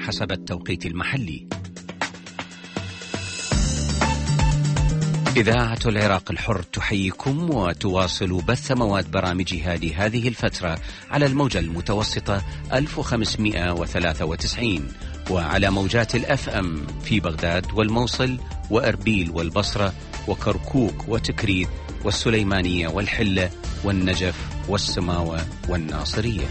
حسب التوقيت المحلي. إذاعة العراق الحر تحييكم وتواصل بث مواد برامجها لهذه الفترة على الموجة المتوسطة 1593 وعلى موجات الFM في بغداد والموصل وأربيل والبصرة وكركوك وتكريت والسليمانية والحلة والنجف والسماوة والناصرية.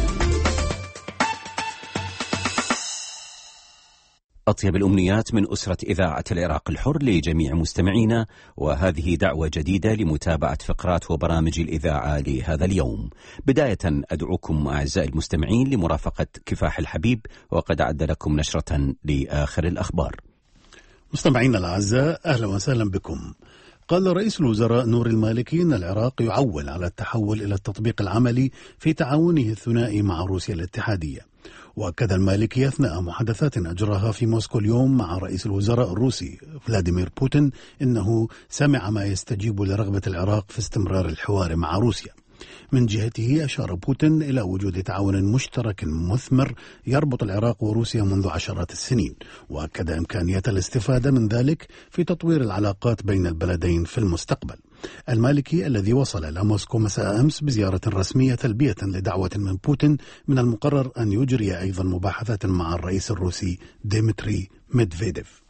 أطيب الأمنيات من أسرة إذاعة العراق الحر لجميع مستمعينا، وهذه دعوة جديدة لمتابعة فقرات وبرامج الإذاعة لهذا اليوم. بداية أدعوكم أعزائي المستمعين لمرافقة كفاح الحبيب، وقد أعد لكم نشرة لآخر الأخبار. مستمعينا الأعزاء، أهلا وسهلا بكم. قال رئيس الوزراء نور المالكي أن العراق يعول على التحول إلى التطبيق العملي في تعاونه الثنائي مع روسيا الاتحادية. وأكد المالكي أثناء محادثات أجراها في موسكو اليوم مع رئيس الوزراء الروسي فلاديمير بوتين أنه سمع ما يستجيب لرغبة العراق في استمرار الحوار مع روسيا. من جهته أشار بوتين إلى وجود تعاون مشترك مثمر يربط العراق وروسيا منذ عشرات السنين، وأكد إمكانية الاستفادة من ذلك في تطوير العلاقات بين البلدين في المستقبل. المالكي الذي وصل إلى موسكو مساء أمس بزيارة رسمية تلبية لدعوة من بوتين، من المقرر أن يجري أيضا مباحثات مع الرئيس الروسي ديمتري ميدفيديف.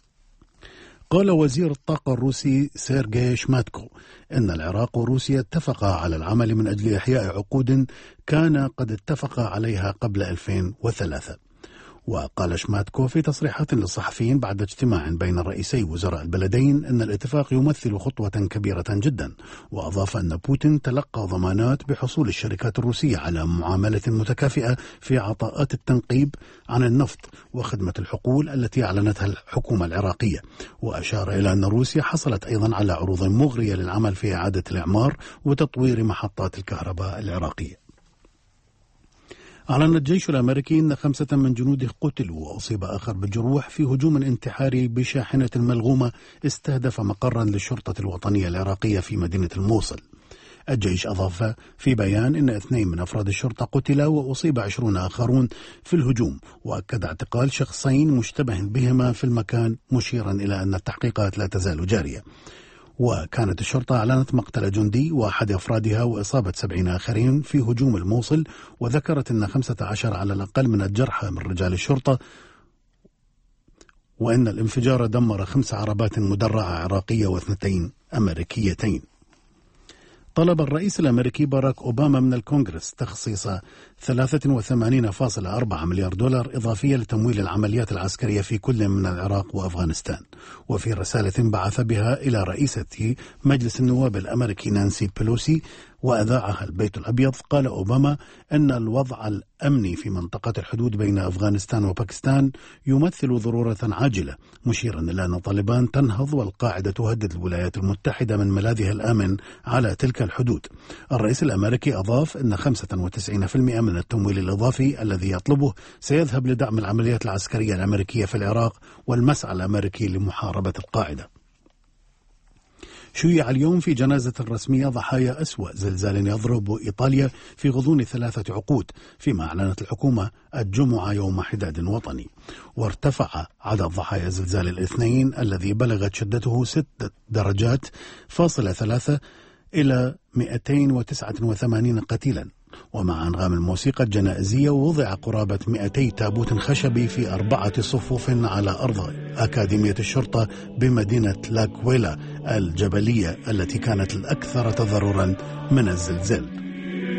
قال وزير الطاقة الروسي سيرجي شماتكو إن العراق وروسيا اتفقا على العمل من أجل إحياء عقود كان قد اتفقا عليها قبل 2003. وقال شماتكو في تصريحات للصحفيين بعد اجتماع بين رئيسي وزراء البلدين أن الاتفاق يمثل خطوة كبيرة جدا، وأضاف أن بوتين تلقى ضمانات بحصول الشركات الروسية على معاملة متكافئة في عطاءات التنقيب عن النفط وخدمة الحقول التي أعلنتها الحكومة العراقية. وأشار إلى أن روسيا حصلت أيضا على عروض مغرية للعمل في إعادة الإعمار وتطوير محطات الكهرباء العراقية. أعلن الجيش الأمريكي أن 5 من جنوده قتلوا وأصيب آخر بالجروح في هجوم انتحاري بشاحنة ملغومة استهدف مقرا للشرطة الوطنية العراقية في مدينة الموصل. الجيش أضاف في بيان أن 2 من أفراد الشرطة قتلا وأصيب 20 آخرون في الهجوم، وأكد اعتقال شخصين مشتبه بهما في المكان، مشيرا إلى أن التحقيقات لا تزال جارية. وكانت الشرطة أعلنت مقتل جندي وأحد أفرادها وإصابة 70 آخرين في هجوم الموصل، وذكرت أن 15 على الأقل من الجرحى من رجال الشرطة، وأن الانفجار دمر 5 عربات مدرعة عراقية و2 أمريكيتين. طلب الرئيس الأمريكي باراك أوباما من الكونغرس تخصيص 83.4 مليار دولار إضافية لتمويل العمليات العسكرية في كل من العراق وأفغانستان. وفي رسالة بعث بها إلى رئيسة مجلس النواب الأمريكي نانسي بيلوسي وأذاعها البيت الأبيض، قال أوباما أن الوضع الأمني في منطقة الحدود بين أفغانستان وباكستان يمثل ضرورة عاجلة، مشيرا إلى أن طالبان تنهض والقاعدة تهدد الولايات المتحدة من ملاذها الآمن على تلك الحدود. الرئيس الأمريكي أضاف أن 95% من التمويل الإضافي الذي يطلبه سيذهب لدعم العمليات العسكرية الأمريكية في العراق والمسعى الأمريكي لمحاربة القاعدة. شيع اليوم في جنازة رسمية ضحايا أسوأ زلزال يضرب إيطاليا في غضون 3 عقود، فيما أعلنت الحكومة الجمعة يوم حداد وطني. وارتفع عدد ضحايا زلزال الاثنين الذي بلغت شدته 6 درجات فاصلة 3 إلى 289 قتيلا. ومع أنغام الموسيقى الجنائزية وضع قرابة 200 تابوت خشبي في 4 صفوف على أرض أكاديمية الشرطة بمدينة لاكويلا الجبلية التي كانت الأكثر تضررا من الزلزال.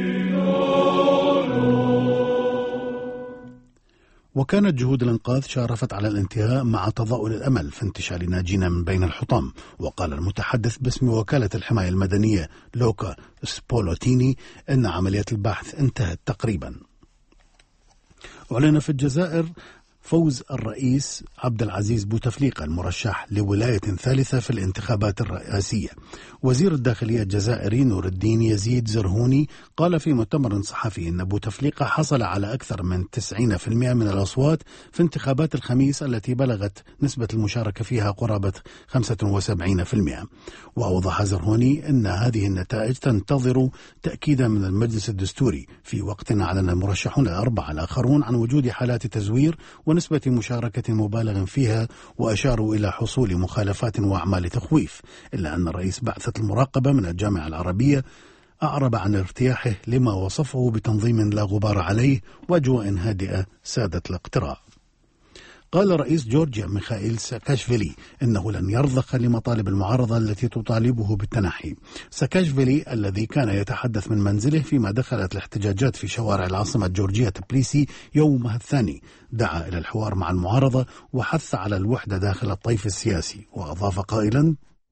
وكانت جهود الإنقاذ شارفت على الانتهاء مع تضاؤل الأمل في انتشار ناجين من بين الحطام. وقال المتحدث باسم وكالة الحماية المدنية لوكا سبولوتيني أن عملية البحث انتهت تقريبا. أعلن في الجزائر فوز الرئيس عبد العزيز بوتفليقة المرشح لولاية ثالثة في الانتخابات الرئاسية. وزير الداخلية الجزائري نور الدين يزيد زرهوني قال في مؤتمر صحفي أن بوتفليقة حصل على أكثر من 90% من الأصوات في انتخابات الخميس التي بلغت نسبة المشاركة فيها قرابة 75%. وأوضح زرهوني أن هذه النتائج تنتظر تأكيدا من المجلس الدستوري، في وقت أعلن المرشحون الأربعة الآخرون عن وجود حالات تزوير ونسبة مشاركة مبالغ فيها، وأشاروا إلى حصول مخالفات وأعمال تخويف، إلا أن رئيس بعثة المراقبة من الجامعة العربية أعرب عن ارتياحه لما وصفه بتنظيم لا غبار عليه وأجواء هادئة سادت الاقتراع. قال رئيس جورجيا ميخائيل ساكاشفيلي إنه لن يرضخ لمطالب المعارضة التي تطالبه بالتنحي. ساكاشفيلي الذي كان يتحدث من منزله فيما دخلت الاحتجاجات في شوارع العاصمة جورجيا تبليسي يومها الثاني، دعا إلى الحوار مع المعارضة وحث على الوحدة داخل الطيف السياسي، وأضاف قائلا: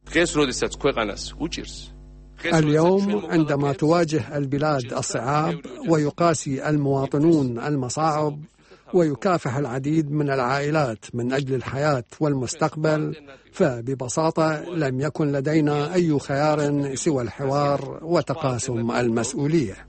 اليوم عندما تواجه البلاد الصعاب ويقاسي المواطنون المصاعب ويكافح العديد من العائلات من أجل الحياة والمستقبل، فببساطة لم يكن لدينا أي خيار سوى الحوار وتقاسم المسؤولية.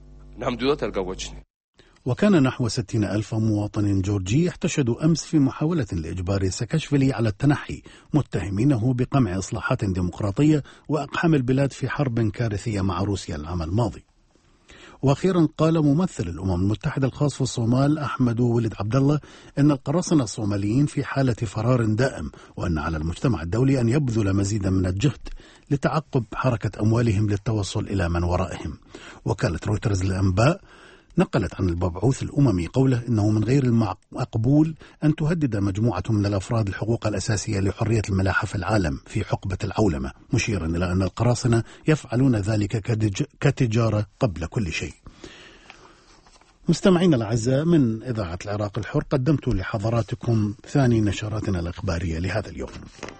وكان نحو 60,000 مواطن جورجي احتشدوا أمس في محاولة لإجبار ساكاشفيلي على التنحي، متهمينه بقمع إصلاحات ديمقراطية وأقحام البلاد في حرب كارثية مع روسيا العام الماضي. وأخيرا قال ممثل الأمم المتحدة الخاص في الصومال أحمد ولد عبد الله أن القراصنة الصوماليين في حالة فرار دائم، وأن على المجتمع الدولي أن يبذل مزيدا من الجهد لتعقب حركة أموالهم للتوصل إلى من ورائهم. وكالة رويترز للأنباء نقلت عن المبعوث الأممي قوله إنه من غير المقبول أن تهدد مجموعة من الأفراد الحقوق الأساسية لحرية الملاحة في العالم في حقبة العولمة، مشيرا إلى أن القراصنة يفعلون ذلك كتجارة قبل كل شيء. مستمعينا الأعزاء، من إذاعة العراق الحر قدمت لحضراتكم ثاني نشراتنا الإخبارية لهذا اليوم.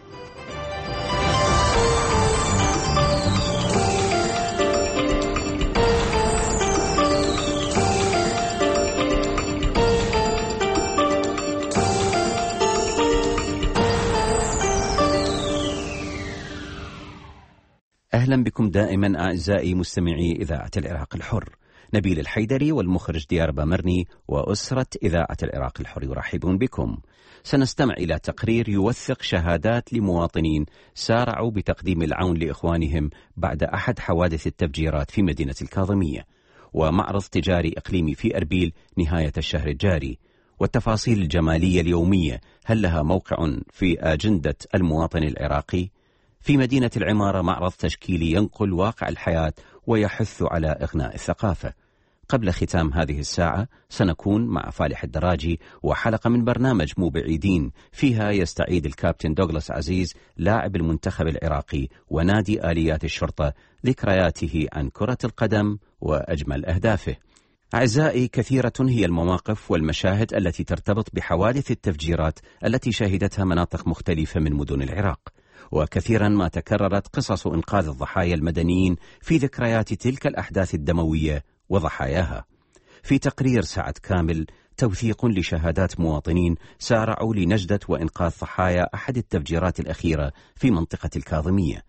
أهلا بكم دائما أعزائي مستمعي إذاعة العراق الحر. نبيل الحيدري والمخرج ديار بامرني وأسرة إذاعة العراق الحر يرحبون بكم. سنستمع إلى تقرير يوثق شهادات لمواطنين سارعوا بتقديم العون لإخوانهم بعد أحد حوادث التفجيرات في مدينة الكاظمية، ومعرض تجاري إقليمي في أربيل نهاية الشهر الجاري، والتفاصيل الجمالية اليومية هل لها موقع في أجندة المواطن العراقي؟ في مدينة العمارة معرض تشكيلي ينقل واقع الحياة ويحث على إغناء الثقافة. قبل ختام هذه الساعة سنكون مع فالح الدراجي وحلقة من برنامج مو بعيدين، فيها يستعيد الكابتن دوغلاس عزيز لاعب المنتخب العراقي ونادي آليات الشرطة ذكرياته عن كرة القدم وأجمل أهدافه. أعزائي، كثيرة هي المواقف والمشاهد التي ترتبط بحوادث التفجيرات التي شهدتها مناطق مختلفة من مدن العراق، وكثيرا ما تكررت قصص إنقاذ الضحايا المدنيين في ذكريات تلك الأحداث الدموية وضحاياها. في تقرير ساعة كامل توثيق لشهادات مواطنين سارعوا لنجدة وإنقاذ ضحايا أحد التفجيرات الأخيرة في منطقة الكاظمية،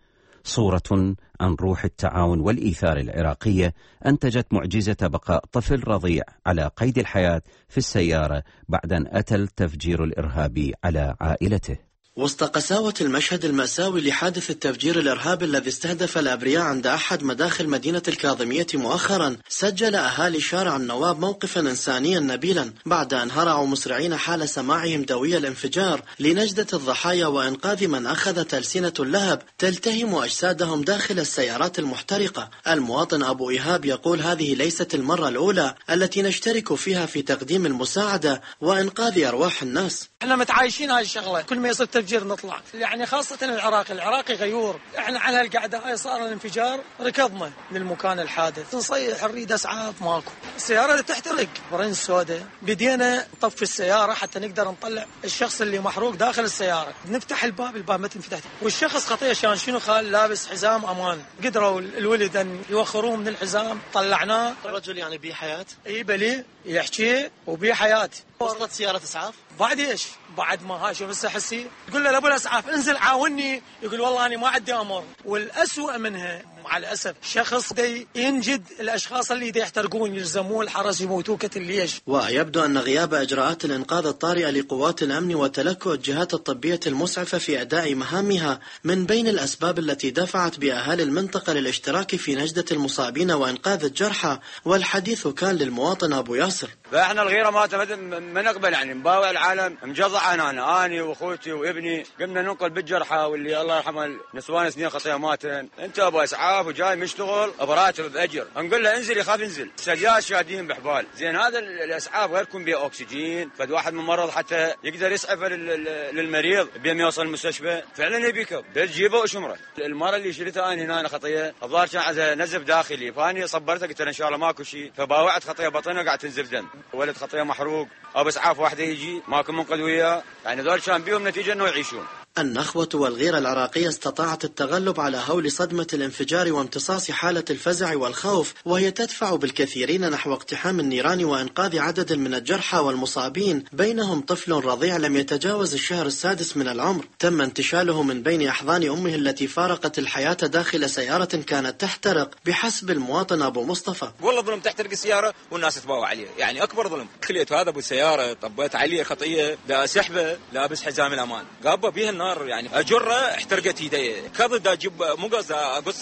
صورة عن روح التعاون والإيثار العراقية أنتجت معجزة بقاء طفل رضيع على قيد الحياة في السيارة بعد أن أتى التفجير الإرهابي على عائلته. وسط قساوة المشهد المأساوي لحادث التفجير الإرهابي الذي استهدف الأبرياء عند أحد مداخل مدينة الكاظمية مؤخرا، سجل أهالي شارع النواب موقفا إنسانيا نبيلا بعد أن هرعوا مسرعين حال سماعهم دوي الانفجار لنجدة الضحايا وإنقاذ من أخذت ألسنة اللهب تلتهم أجسادهم داخل السيارات المحترقة. المواطن أبو إيهاب يقول: هذه ليست المرة الأولى التي نشترك فيها في تقديم المساعدة وإنقاذ أرواح الناس. احنا متعايشين هاي الشغله، كل ما يصير تفجير نطلع، يعني خاصه العراقي غيور. احنا على هالقعده هاي صار الانفجار ركضنا للمكان الحادث، نصيح نريد اسعاف ماكو، السياره تحترق، برنس سوداء، بدينا نطفي السياره حتى نقدر نطلع الشخص اللي محروق داخل السياره، نفتح الباب ما تنفتح، والشخص خطيه شان شنو خال لابس حزام امان، قدروا الولد ان يوخروه من الحزام، طلعناه. الرجل يعني بيه حياه؟ اي بلي يحكي وبيه حياه، وصلت سيارة إسعاف؟ بعد إيش؟ بعد ما هاي شوف هسه حسي تقول له لأبو الإسعاف انزل عاوني، يقول والله أنا ما عندي أمر. والأسوأ منها مع الأسف شخص دي ينجد الأشخاص اللي دي يحترقون يلزمون الحرس يموتوا كتل ليش. ويبدو أن غياب إجراءات الإنقاذ الطارئة لقوات الأمن وتلكؤ الجهات الطبية المسعفة في أداء مهامها من بين الأسباب التي دفعت بأهالي المنطقة للاشتراك في نجدة المصابين وإنقاذ الجرحى. والحديث كان للمواطن أبو ياسر. فإحنا الغيرة ما ما نقبل يعني نباوع العالم مجضع أنا وأخوتي وابني قمنا ننقل بالجرحى واللي الله يرحمه نسوان سنين خطية ماتن. أنت أبو إسعاف وجاي مشتغل أبو راتب بأجر، نقول له انزل يخاف ينزل. سجاد شادين بحبال زين. هذا الإسعاف غيركم بيه أكسجين، فد واحد من مرض حتى يقدر يسعف للمريض بيم يوصل المستشفى فعلا يبيكب بتجيبه وشمره. المرة اللي شريتها أنا هنا خطية الظاهر كان عندها نزف داخلي، فاني صبرتها قلت له إن شاء الله ماكو شيء، فباوعت خطية بطنها قاعد تنزف دم. ولد خطية محروق، أبو إسعاف واحدة يجي ماكو منقذ وياه، يعني ذول كان بيهم نتيجة إنه يعيشون. النخوة والغيرة العراقية استطاعت التغلب على هول صدمة الانفجار وامتصاص حالة الفزع والخوف، وهي تدفع بالكثيرين نحو اقتحام النيران وإنقاذ عدد من الجرحى والمصابين، بينهم طفل رضيع لم يتجاوز الشهر السادس من العمر تم انتشاله من بين أحضان أمه التي فارقت الحياة داخل سيارة كانت تحترق بحسب المواطن أبو مصطفى. والله ظلم تحترق السيارة والناس تباوع عليه، يعني أكبر ظلم. خليت هذا أبو السيارة طبيت عليه خطية، لا سحبه لابس حزام الأمان قابه بيها النار، يعني أجره احترقت يديه كذا دا أجيب مو قصد أقص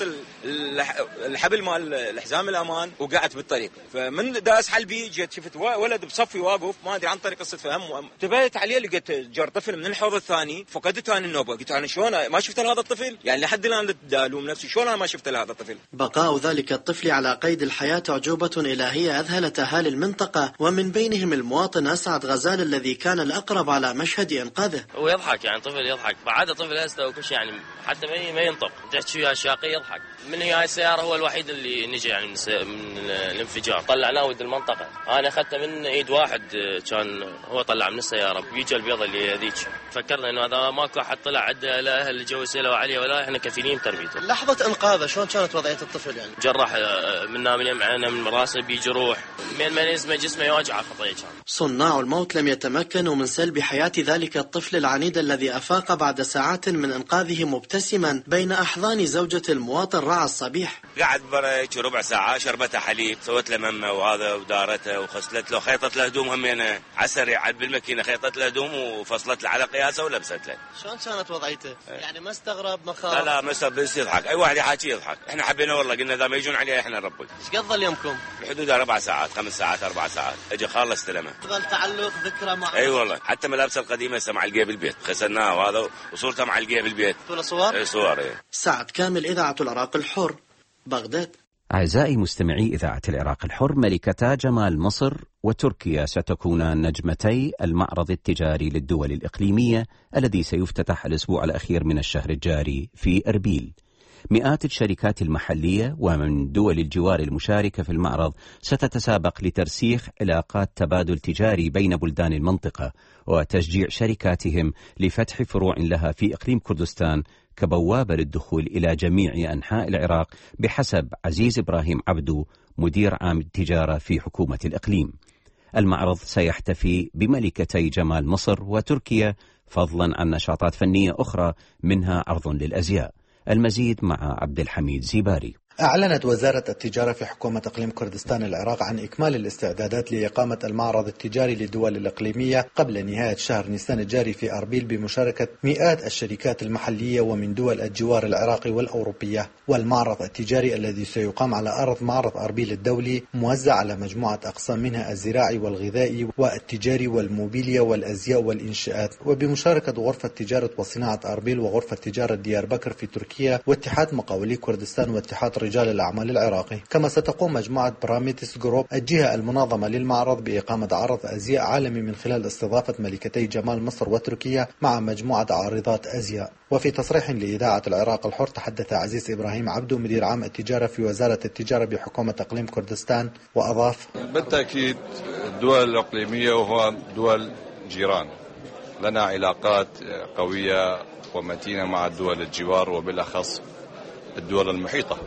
الحبل مال الحزام الأمان وقعت بالطريق، فمن دا أسحل بي جيت شفت ولد بصفي واقف ما أدري عن طريق قصة فهم، تبيت عليه لقيت جر طفل من الحوض الثاني فقدت أنا النوبة. قلت أنا شلون ما شفت هذا الطفل، يعني لحد الآن ألوم نفسي شلون أنا ما شفت هذا الطفل. بقاء ذلك الطفل على قيد الحياة أعجوبة إلهية أذهلت أهالي المنطقة، ومن بينهم المواطن أسعد غزال الذي كان الأقرب على مشهد إنقاذه. هو يضحك يعني طفل يضحك بعد طفل هسه وكل شيء يعني حتى ما ينطق تحكي وياه شاقي يضحك. من هي هاي السيارة هو الوحيد اللي نجي يعني من الانفجار، طلعناه ولد المنطقة. أنا أخذته من إيد واحد كان هو طلع من السيارة بيجي البيضة اللي هذيك، فكرنا إنه هذا ماكو أحد طلع عنده لا أهل الجو سيلوا عليه ولا إحنا كفيلين تربيته. لحظة إنقاذه شلون كانت وضعية الطفل يعني؟ جرح منا من يمعنا من راسه بجروح من يزمه جسمه يوجع خطية كان. صناع الموت لم يتمكنوا من سلب حياة ذلك الطفل العنيد الذي أفاق بعد ساعات من إنقاذه مبتسما بين أحضان زوجة المواطن رعى الصبيح. قعد بريك ربع ساعة شربته حليب، سوت له ممه وهذا ودارته وخسلت له خيطت له هدوم همينه عسري عاد بالماكينة خيطت له هدوم وفصلت له على قياسه ولبست له. شلون كانت وضعيته؟ يعني ما استغرب ما خاف؟ لا ما استغرب بس يضحك، أي واحد يحكي يضحك. إحنا حبينا والله قلنا إذا ما يجون عليه إحنا نربك. إيش قضى اليومكم؟ بحدود 4 ساعات 5 ساعات 4 ساعات اجى خالص استلمه. ظل تعلق ذكرى مع اي والله حتى ملابسه القديمه مع القيه بالبيت خسرناها وهذا وصورته مع القيه بالبيت. صور؟ اي صور. سعد كامل إذاعة العراق الحر بغداد. أعزائي مستمعي إذاعة العراق الحر، ملكتا جمال مصر وتركيا ستكونان نجمتي المعرض التجاري للدول الإقليمية الذي سيفتتح الأسبوع الأخير من الشهر الجاري في أربيل. مئات الشركات المحلية ومن دول الجوار المشاركة في المعرض ستتسابق لترسيخ علاقات تبادل تجاري بين بلدان المنطقة وتشجيع شركاتهم لفتح فروع لها في إقليم كردستان كبوابة للدخول إلى جميع أنحاء العراق بحسب عزيز إبراهيم عبدو مدير عام التجارة في حكومة الإقليم. المعرض سيحتفي بملكتي جمال مصر وتركيا فضلا عن نشاطات فنية أخرى منها عرض للأزياء. المزيد مع عبد الحميد زيباري. أعلنت وزارة التجارة في حكومة إقليم كردستان العراق عن إكمال الاستعدادات لإقامة المعرض التجاري للدول الإقليمية قبل نهاية شهر نيسان الجاري في أربيل بمشاركة مئات الشركات المحلية ومن دول الجوار العراقي والأوروبية. والمعرض التجاري الذي سيقام على أرض معرض أربيل الدولي موزع على مجموعة أقسام منها الزراعي والغذائي والتجاري والموبيليا والأزياء والإنشاءات، وبمشاركة غرفة تجارة وصناعة أربيل وغرفة تجارة ديار بكر في تركيا واتحاد مقاولي كردستان واتحاد رجال الأعمال العراقي. كما ستقوم مجموعة براميتس جروب الجهة المنظمة للمعرض بإقامة عرض أزياء عالمي من خلال استضافة ملكتي جمال مصر وتركيا مع مجموعة عارضات أزياء. وفي تصريح لإذاعة العراق الحر تحدث عزيز إبراهيم عبدو مدير عام التجارة في وزارة التجارة بحكومة إقليم كردستان وأضاف: بالتأكيد الدول الإقليمية وهو دول جيران لنا علاقات قوية ومتينة مع الدول الجوار وبالأخص الدول المحيطة،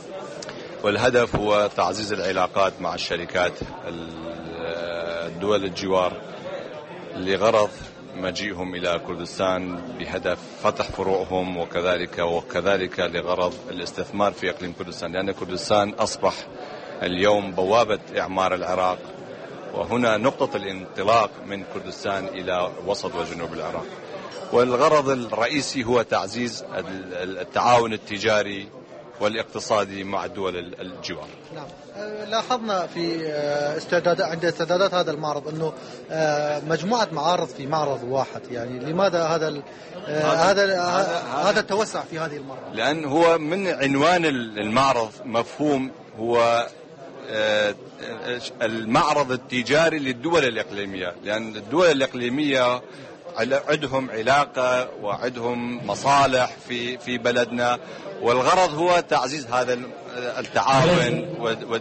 والهدف هو تعزيز العلاقات مع الشركات الدول الجوار لغرض مجيئهم إلى كردستان بهدف فتح فروعهم وكذلك لغرض الاستثمار في إقليم كردستان، لأن كردستان أصبح اليوم بوابة إعمار العراق، وهنا نقطة الانطلاق من كردستان إلى وسط وجنوب العراق. والغرض الرئيسي هو تعزيز التعاون التجاري والاقتصادي مع دول الجوار. نعم. لاحظنا في عند استعدادات هذا المعرض أنه مجموعة معارض في معرض واحد، يعني لماذا هذا التوسع في هذه المرة؟ لأن هو من عنوان المعرض مفهوم هو المعرض التجاري للدول الإقليمية، لأن الدول الإقليمية عندهم علاقة وعندهم مصالح في بلدنا، والغرض هو تعزيز هذا التعاون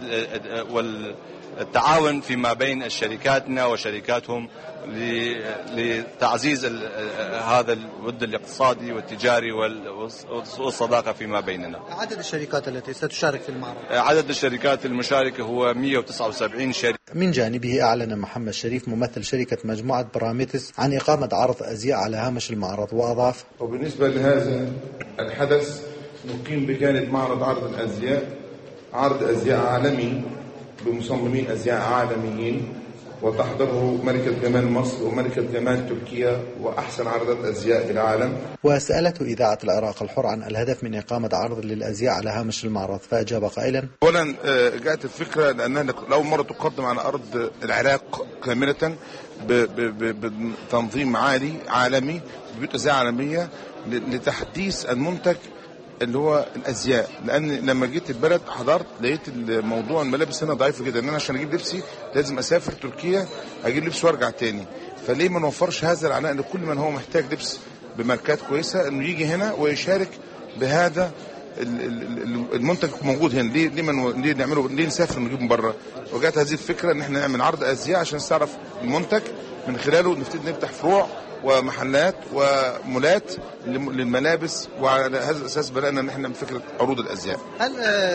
والتعاون فيما بين شركاتنا وشركاتهم لتعزيز هذا الود الاقتصادي والتجاري والصداقة فيما بيننا. عدد الشركات التي ستشارك في المعرض؟ عدد الشركات المشاركة هو 179 شركة. من جانبه أعلن محمد شريف ممثل شركة مجموعة براميتس عن إقامة عرض أزياء على هامش المعرض، وأضاف: وبالنسبة لهذا الحدث نقيم بجانب معرض عرض الأزياء عرض أزياء عالمي بمصممين أزياء عالميين، وتحضره ملكة جمال مصر وملكة جمال تركيا وأحسن عرضات أزياء في العالم. وسألته إذاعة العراق الحر عن الهدف من إقامة عرض للأزياء على هامش المعرض، فأجاب قائلا: أولا جاءت الفكرة لأنها لأول مرة تقدم على أرض العراق كاملة بتنظيم عالمي ببيوت أزياء عالمية لتحديث المنتج اللي هو الأزياء. لأن لما جيت البلد حضرت لقيت الموضوع الملابس هنا ضعيفة جدا، أنا عشان أجيب لبسي لازم أسافر تركيا أجيب لبس وأرجع تاني، فليه ما نوفرش هذا العناء لكل من هو محتاج لبس بماركات كويسة إنه يجي هنا ويشارك بهذا المنتج موجود هنا. ليه نعمله؟ ليه نسافر ونجيب من بره؟ وجات هذه الفكرة إن إحنا نعمل عرض أزياء عشان نعرف المنتج من خلاله نبتدي نفتح فروع ومحلات ومولات للملابس، وعلى هذا الأساس بدأنا ان احنا بفكرة عروض الأزياء. هل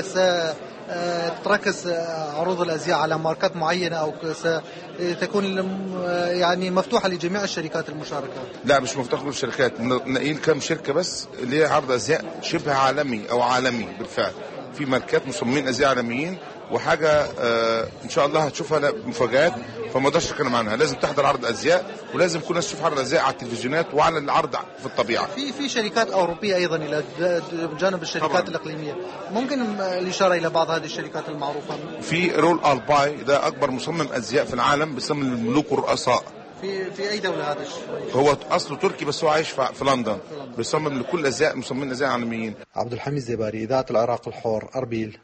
ستركز عروض الأزياء على ماركات معينة أو ستكون يعني مفتوحة لجميع الشركات المشاركة؟ لا، مش مفتوحة للشركات، نلاقيين كم شركة بس اللي هي عرض أزياء شبه عالمي أو عالمي بالفعل، في ماركات مصممين أزياء عالميين، وحاجة إن شاء الله هتشوفها مفاجآت، فما اقدرش اتكلم عنها. لازم تحضر عرض أزياء، ولازم كل الناس تشوف عرض أزياء على التلفزيونات وعلى العرض في الطبيعة. في شركات أوروبية أيضا إلى جانب الشركات طبعا الإقليمية، ممكن الإشارة إلى بعض هذه الشركات المعروفة؟ في رول ألباي، ده أكبر مصمم أزياء في العالم، بيصمم الملوك والرؤساء. في أي دولة هذا هو أصله تركي بس هو عايش في لندن، بيصمم لكل أزياء، مصممين أزياء عالميين. عبد الحميد زباري، إذاعة العراق الحر، أربيل.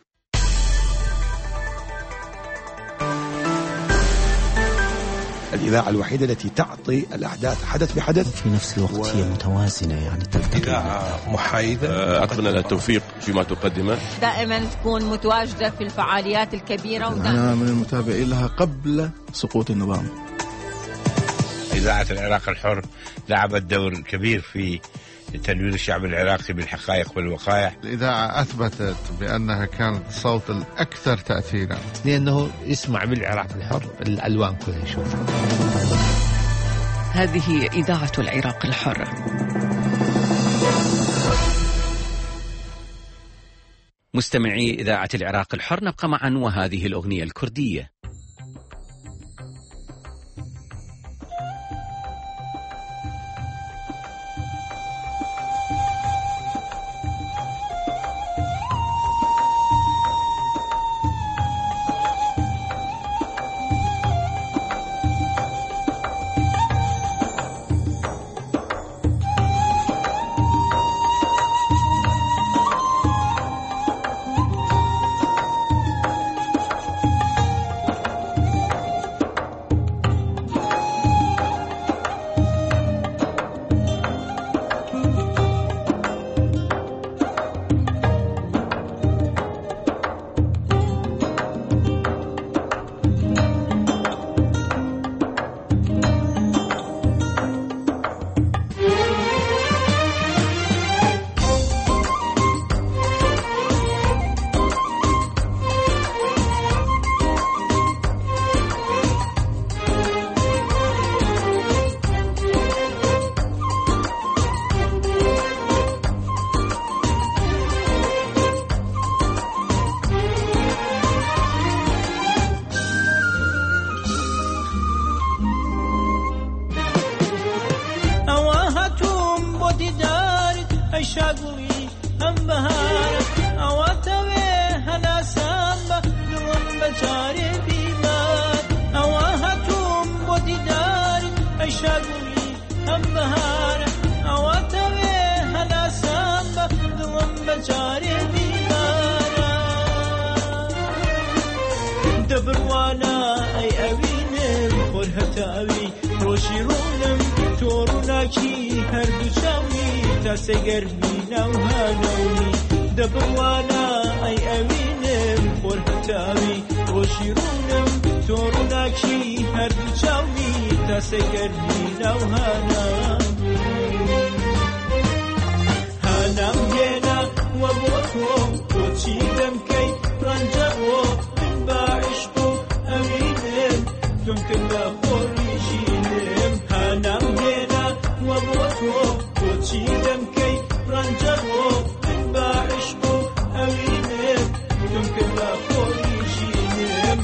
الإذاعة الوحيدة التي تعطي الأحداث حدث بحدث، في نفس الوقت هي متوازنة، يعني إذاعة محايدة. أتمنى لها التوفيق فيما تقدمه، دائما تكون متواجدة في الفعاليات الكبيرة، أنا من المتابعين لها قبل سقوط النظام. إذاعة العراق الحر لعبت دور كبير في تنوير الشعب العراقي بالحقائق والوقائع. الإذاعة أثبتت بأنها كانت الصوت الأكثر تأثيرا، لأنه يسمع بالعراق الحر الألوان كلها يشوفها. هذه إذاعة العراق الحر. مستمعي إذاعة العراق الحر، نبقى معا وهذه الأغنية الكردية. عيشاقلي هم بهارة أواتوي هلا سامبا دلم بجاري بيمان أواهتم بودي داري عيشاقلي هم بهارة أواتوي هلا سامبا دلم بجاري بيمان دبروانا أي أوينم خورهتاوي روشيرونم توروناكي هردو شاوي تاسيقربي نوهانوي دبروانا أي أوينم خورهتاوي روشيرونم توروناكي هردو شاوي تاسيقربي نوهانوي هانام هنا وبوتو توتشي دمكي رنجاو من باعشقو أوينم تمكن بخوري جينم هانام هنا وبوتو توتشي دمكي رنجاو من باعشقو أوينم تمكن بخوري جينم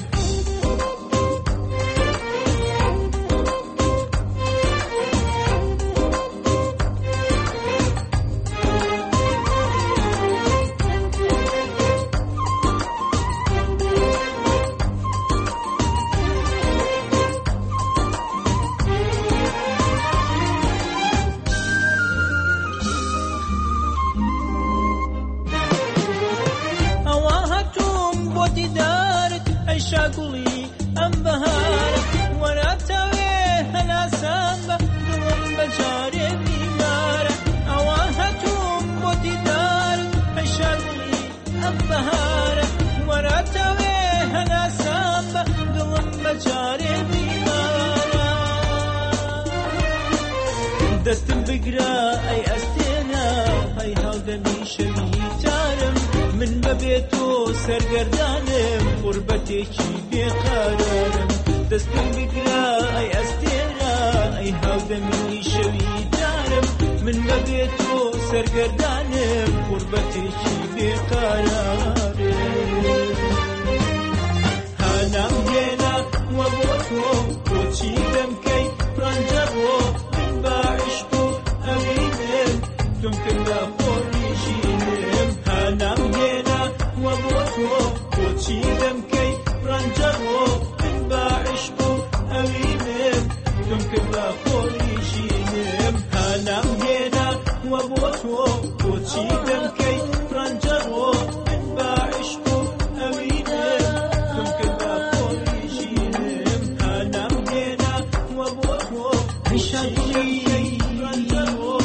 عيشاقلي أم بهارة وانا تاويه هلا سامبا دلم بجاري بيمارة أواهتم بودي دار عيشاقلي أم بهارة وانا تاويه هلا سامبا دلم بجاري بيمارة دستم بقرا أي أستينا هاي هاودمي شبيتارم من ببيتو سرگردانم قربتێکی بێقارارم دەستم بگرا ئەی ئەستێرا ئەی هاودەمی شەوی دارم من بەبێتۆ سەرگەردانم قوربەتێکی بێقارارم هانام هێنا وە بۆ تۆ بۆچی دەمکەی ڕەنجەڕۆ من باعشق و ئەوینم تۆم کردە خۆڕی ژینم هانام هێنا وە بۆ تۆ بۆچی دەمکەی ڕەنجەڕۆ من باعشق و ئەوینم تۆم کردە خۆڕی ژینم هانام هێنا وە بۆ تۆ بۆچی دەمکەی ڕەنجەڕۆ من باعشق و ئەوینم تۆم کردە خۆڕی ژینم هانام هێنا وە بۆ تۆ هیشەی ڕەنجەڕۆ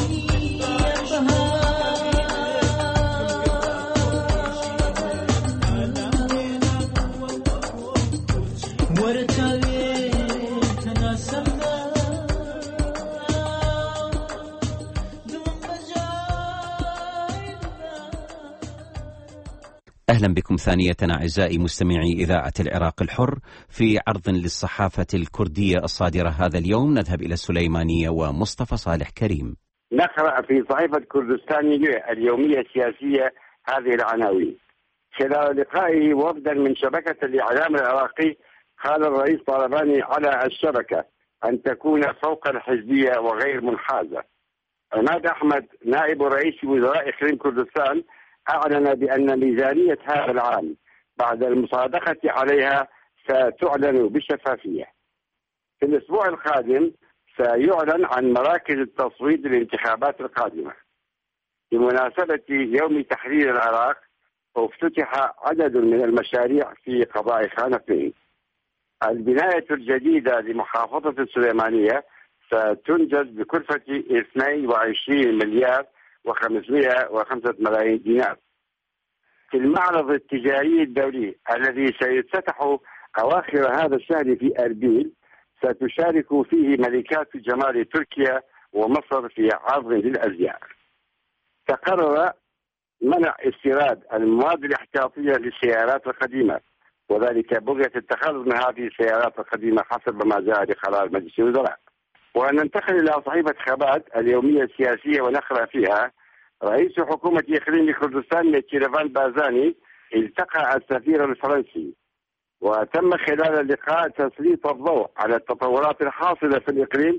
أهلا بكم ثانية أعزائي مستمعي إذاعة العراق الحر في عرض للصحافة الكردية الصادرة هذا اليوم. نذهب إلى السليمانية ومصطفى صالح كريم. نقرأ في صحيفة كردستان اليومية السياسية هذه العناوين. خلال لقائه وفدا من شبكة الإعلام العراقي قال الرئيس طالباني على الشبكة أن تكون فوق الحزبية وغير منحازة. عماد أحمد نائب رئيس وزراء إقليم كردستان أعلن بأن ميزانية هذا العام بعد المصادقة عليها ستعلن بشفافية. في الأسبوع القادم سيعلن عن مراكز التصويت للانتخابات القادمة. بمناسبة يوم تحرير العراق افتتح عدد من المشاريع في قضاء خانقين. البناية الجديدة لمحافظة السليمانية ستنجز بكلفة 22 مليار و505 ملايين دينار. في المعرض التجاري الدولي الذي سيفتتح أواخر هذا الشهر في أربيل ستشارك فيه ملكات جمال تركيا ومصر في عرض للأزياء. تقرر منع استيراد المواد الاحتياطية للسيارات القديمة، وذلك بغية التخلص من هذه السيارات القديمة حسب ما جاء بقرار مجلس الوزراء. وننتقل إلى صحيفة خبات اليومية السياسية ونقرأ فيها: رئيس حكومة إقليم كردستان كيرفان بازاني التقى السفير الفرنسي، وتم خلال اللقاء تسليط الضوء على التطورات الحاصلة في الإقليم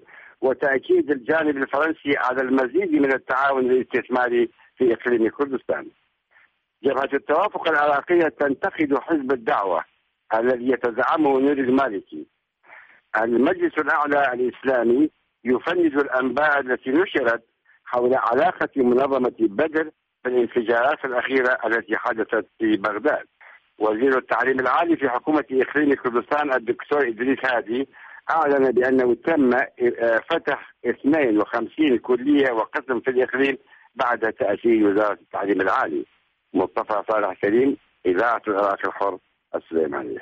وتأكيد الجانب الفرنسي على المزيد من التعاون الاستثماري في إقليم كردستان. جبهة التوافق العراقية تنتقد حزب الدعوة الذي يتزعمه نور المالكي. المجلس الأعلى الإسلامي يفند الأنباء التي نشرت حول علاقة منظمة بدر بالانفجارات الأخيرة التي حدثت في بغداد. وزير التعليم العالي في حكومة إقليم كردستان الدكتور إدريس هادي أعلن بأنه تم فتح 52 كلية وقسم في الإقليم بعد تأسيس وزارة التعليم العالي. مصطفى صالح كريم، إذاعة العراق الحر، السليمانية.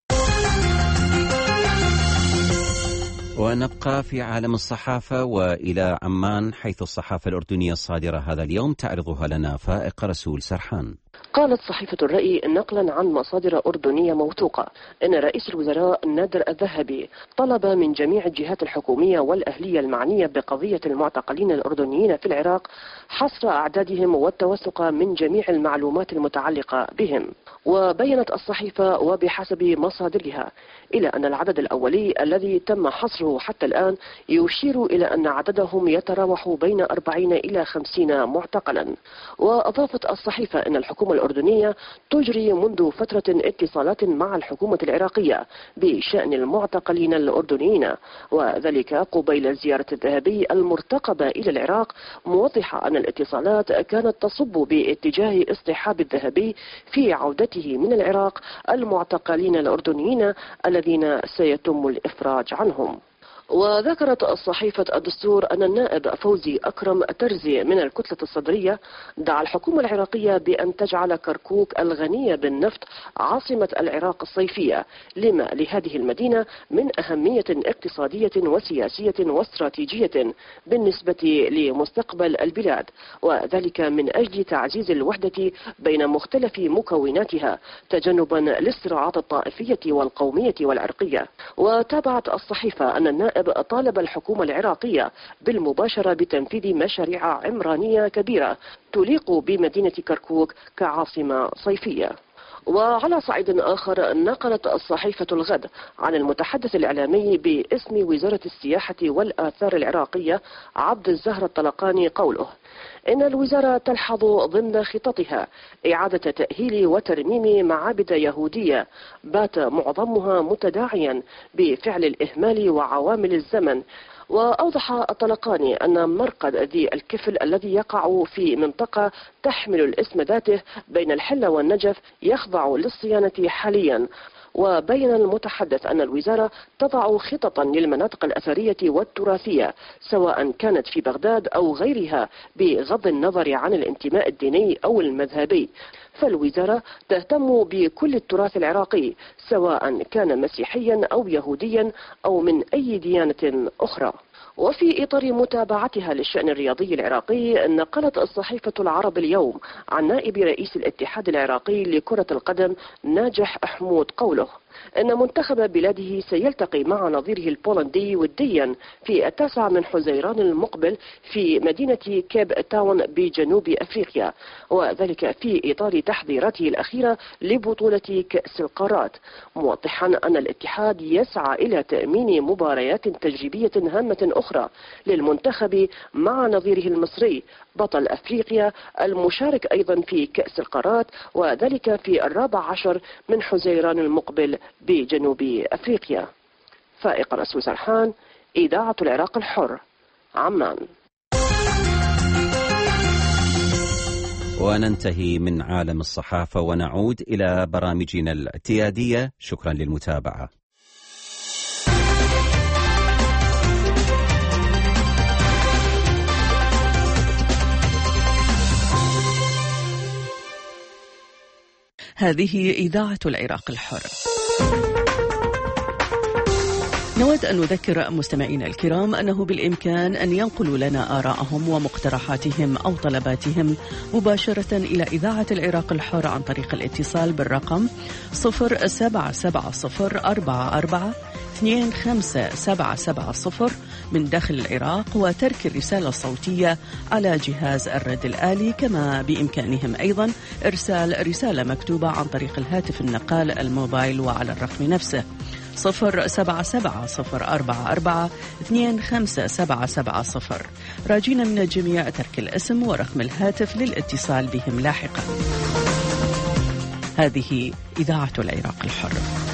ونبقى في عالم الصحافة وإلى عمان، حيث الصحافة الأردنية الصادرة هذا اليوم تعرضها لنا فائق رسول سرحان. قالت صحيفة الرأي نقلا عن مصادر أردنية موثوقة أن رئيس الوزراء نادر الذهبي طلب من جميع الجهات الحكومية والأهلية المعنية بقضية المعتقلين الأردنيين في العراق حصر أعدادهم والتوثق من جميع المعلومات المتعلقة بهم. وبينت الصحيفة وبحسب مصادرها إلى أن العدد الأولي الذي تم حصره حتى الآن يشير إلى أن عددهم يتراوح بين 40 إلى 50 معتقلا. وأضافت الصحيفة أن الحكومة الأردنية تجري منذ فترة اتصالات مع الحكومة العراقية بشأن المعتقلين الأردنيين، وذلك قبيل زيارة الذهبي المرتقبة إلى العراق، موضحة أن الاتصالات كانت تصب باتجاه اصطحاب الذهبي في عودته من العراق المعتقلين الأردنيين الذين سيتم الإفراج عنهم. وذكرت صحيفة الدستور أن النائب فوزي أكرم ترزي من الكتلة الصدرية دعا الحكومة العراقية بأن تجعل كركوك الغنية بالنفط عاصمة العراق الصيفية، لما لهذه المدينة من أهمية اقتصادية وسياسية واستراتيجية بالنسبة لمستقبل البلاد، وذلك من أجل تعزيز الوحدة بين مختلف مكوناتها تجنبا للصراعات الطائفية والقومية والعرقية. وتابعت الصحيفة أن النائب طالب الحكومة العراقية بالمباشرة بتنفيذ مشاريع عمرانية كبيرة تليق بمدينة كركوك كعاصمة صيفية. وعلى صعيد آخر نقلت الصحيفة الغد عن المتحدث الإعلامي باسم وزارة السياحة والآثار العراقية عبد الزهر الطلقاني قوله إن الوزارة تلحظ ضمن خططها إعادة تأهيل وترميم معابد يهودية بات معظمها متداعيا بفعل الإهمال وعوامل الزمن. وأوضح الطلقاني أن مرقد ذي الكفل الذي يقع في منطقة تحمل الاسم ذاته بين الحلة والنجف يخضع للصيانة حاليا. وبين المتحدث أن الوزارة تضع خططا للمناطق الأثرية والتراثية سواء كانت في بغداد أو غيرها بغض النظر عن الانتماء الديني أو المذهبي، فالوزارة تهتم بكل التراث العراقي سواء كان مسيحيا أو يهوديا أو من أي ديانة أخرى. وفي إطار متابعتها للشأن الرياضي العراقي نقلت الصحيفة العرب اليوم عن نائب رئيس الاتحاد العراقي لكرة القدم ناجح حمود قوله أن منتخب بلاده سيلتقي مع نظيره البولندي وديا في 9 من حزيران المقبل في مدينة كيب تاون بجنوب أفريقيا، وذلك في إطار تحضيراته الأخيرة لبطولة كأس القارات، موضحا أن الاتحاد يسعى إلى تأمين مباريات تجريبية هامة أخرى للمنتخب مع نظيره المصري بطل أفريقيا المشارك أيضا في كأس القارات، وذلك في 14 من حزيران المقبل بجنوب أفريقيا. فائق رسول سرحان، إذاعة العراق الحر، عمان. وننتهي من عالم الصحافة ونعود إلى برامجنا الاعتيادية. شكرا للمتابعة. هذه إذاعة العراق الحر. نود أن نذكر مستمعينا الكرام أنه بالإمكان أن ينقلوا لنا آراءهم ومقترحاتهم أو طلباتهم مباشرة إلى إذاعة العراق الحر عن طريق الاتصال بالرقم 077044257770 من داخل العراق وترك الرسالة الصوتية على جهاز الرد الآلي، كما بإمكانهم أيضا إرسال رسالة مكتوبة عن طريق الهاتف النقال الموبايل وعلى الرقم نفسه 077-044-2570. راجينا من الجميع ترك الاسم ورقم الهاتف للاتصال بهم لاحقا. هذه إذاعة العراق الحر.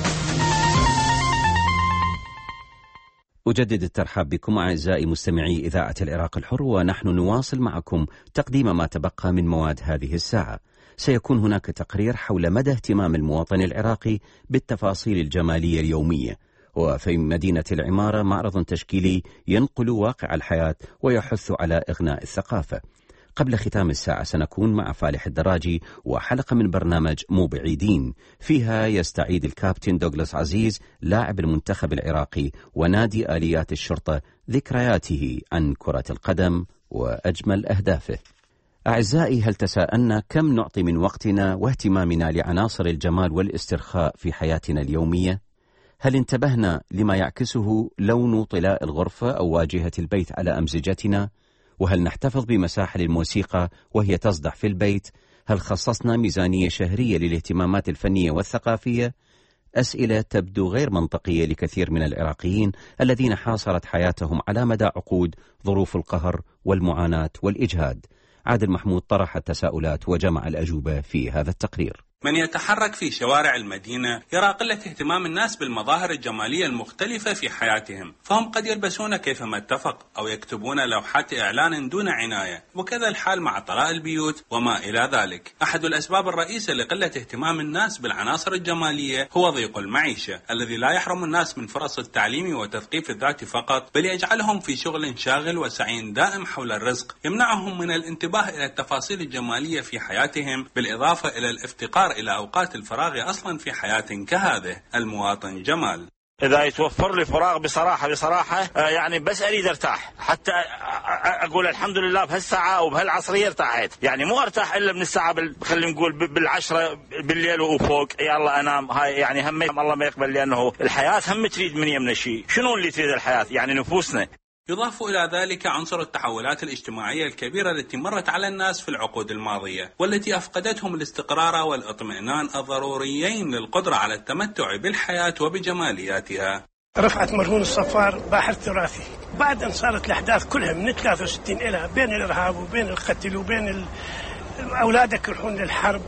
أجدد الترحاب بكم أعزائي مستمعي إذاعة العراق الحر، ونحن نواصل معكم تقديم ما تبقى من مواد هذه الساعة. سيكون هناك تقرير حول مدى اهتمام المواطن العراقي بالتفاصيل الجمالية اليومية، وفي مدينة العمارة معرض تشكيلي ينقل واقع الحياة ويحث على إغناء الثقافة. قبل ختام الساعة سنكون مع فالح الدراجي وحلقة من برنامج مو بعيدين، فيها يستعيد الكابتن دوغلاس عزيز لاعب المنتخب العراقي ونادي آليات الشرطة ذكرياته عن كرة القدم وأجمل أهدافه. أعزائي، هل تساءلنا كم نعطي من وقتنا واهتمامنا لعناصر الجمال والاسترخاء في حياتنا اليومية؟ هل انتبهنا لما يعكسه لون طلاء الغرفة أو واجهة البيت على أمزجتنا؟ وهل نحتفظ بمساحة للموسيقى وهي تصدح في البيت؟ هل خصصنا ميزانية شهرية للاهتمامات الفنية والثقافية؟ أسئلة تبدو غير منطقية لكثير من العراقيين الذين حاصرت حياتهم على مدى عقود ظروف القهر والمعاناة والإجهاد. عادل محمود طرح التساؤلات وجمع الأجوبة في هذا التقرير. من يتحرك في شوارع المدينة يرى قلة اهتمام الناس بالمظاهر الجمالية المختلفة في حياتهم، فهم قد يلبسون كيفما اتفق أو يكتبون لوحات إعلان دون عناية، وكذا الحال مع طلاء البيوت وما إلى ذلك. أحد الأسباب الرئيسة لقلة اهتمام الناس بالعناصر الجمالية هو ضيق المعيشة الذي لا يحرم الناس من فرص التعليم والتثقيف الذاتي فقط، بل يجعلهم في شغل شاغل وسعي دائم حول الرزق يمنعهم من الانتباه إلى التفاصيل الجمالية في حياتهم، بالإضافة إلى الافتقار إلى أوقات الفراغ أصلا في حياة كهذه. المواطن جمال: إذا يتوفر لي فراغ بصراحة يعني بس أريد أرتاح، حتى أقول الحمد لله بهالساعة أو بهالعصرية ارتاحت، يعني مو أرتاح إلا من الساعة خلينا نقول بالعشرة بالليل وفوق يلا أنام. هاي يعني هم الله ما يقبل، لأنه الحياة هم تريد من يمنا شيء. شنو اللي تريد الحياة؟ يعني نفوسنا. يضاف إلى ذلك عنصر التحولات الاجتماعية الكبيرة التي مرت على الناس في العقود الماضية، والتي أفقدتهم الاستقرار والاطمئنان الضروريين للقدرة على التمتع بالحياة وبجمالياتها. رفعت مرهون الصفار باحث تراثي بعد أن صارت الأحداث كلها من 63 إلى بين الإرهاب وبين القتل وبين أولادك يروحون للحرب،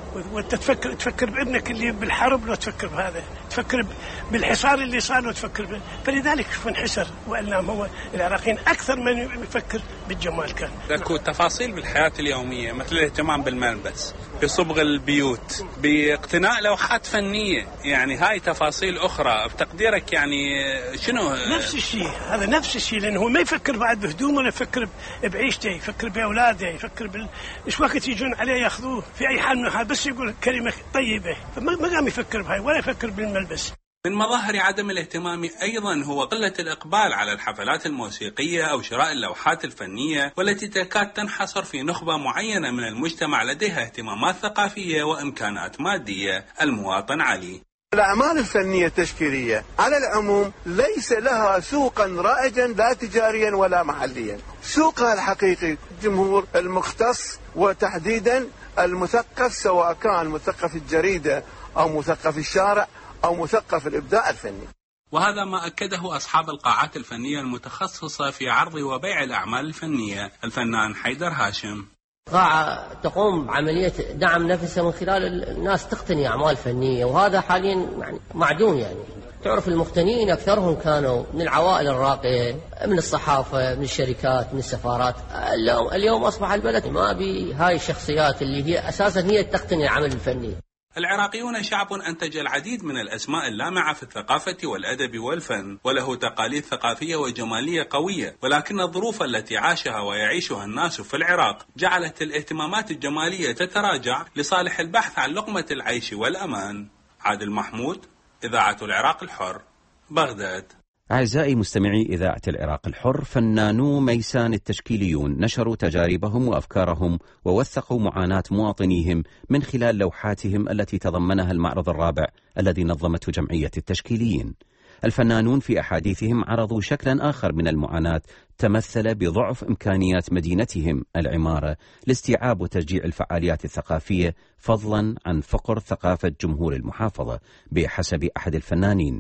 وتفكر بابنك اللي بالحرب، لو تفكر بهذا تفكر بالحصار اللي صار، لو تفكر فلذلك انحسر. وإلا هو العراقيين أكثر من يفكر بالجمال. كان اكو تفاصيل بالحياة اليومية مثل الاهتمام بالملبس، بصبغ البيوت، باقتناء لوحات فنية، يعني هاي تفاصيل أخرى بتقديرك. يعني شنو نفس الشيء هذا نفس الشيء، لأنه هو ما يفكر بعد بهدومه ولا يفكر بعيشته، يفكر بأولاده، يفكر إيش وقت يجون عليه ياخذوه في أي حال من هذا، بس يقول كلمة طيبة، فما قام يفكر بهاي ولا يفكر بالملبس. من مظاهر عدم الاهتمام أيضا هو قلة الإقبال على الحفلات الموسيقية أو شراء اللوحات الفنية، والتي تكاد تنحصر في نخبة معينة من المجتمع لديها اهتمامات ثقافية وإمكانات مادية. المواطن علي: الأعمال الفنية التشكيلية على العموم ليس لها سوقا رائجا لا تجاريا ولا محليا. سوقها الحقيقي الجمهور المختص، وتحديدا المثقف، سواء كان مثقف الجريدة أو مثقف الشارع أو مثقف الإبداع الفني. وهذا ما أكده أصحاب القاعات الفنية المتخصصة في عرض وبيع الأعمال الفنية. الفنان حيدر هاشم: قاعة تقوم بعملية دعم نفسها من خلال الناس تقتني أعمال فنية، وهذا حاليا يعني معدوم. يعني تعرف المقتنين أكثرهم كانوا من العوائل الراقية، من الصحافة، من الشركات، من السفارات. اليوم أصبح البلد ما بهاي الشخصيات اللي هي أساسا هي تقتني العمل الفني. العراقيون شعب أنتج العديد من الأسماء اللامعة في الثقافة والأدب والفن، وله تقاليد ثقافية وجمالية قوية، ولكن الظروف التي عاشها ويعيشها الناس في العراق جعلت الاهتمامات الجمالية تتراجع لصالح البحث عن لقمة العيش والأمان. عادل محمود، إذاعة العراق الحر، بغداد. أعزائي مستمعي إذاعة العراق الحر، فنانو ميسان التشكيليون نشروا تجاربهم وأفكارهم ووثقوا معاناة مواطنيهم من خلال لوحاتهم التي تضمنها المعرض الرابع الذي نظمته جمعية التشكيليين. الفنانون في أحاديثهم عرضوا شكلا آخر من المعاناة تمثل بضعف إمكانيات مدينتهم العمارة لاستيعاب وتشجيع الفعاليات الثقافية، فضلا عن فقر ثقافة جمهور المحافظة. بحسب أحد الفنانين: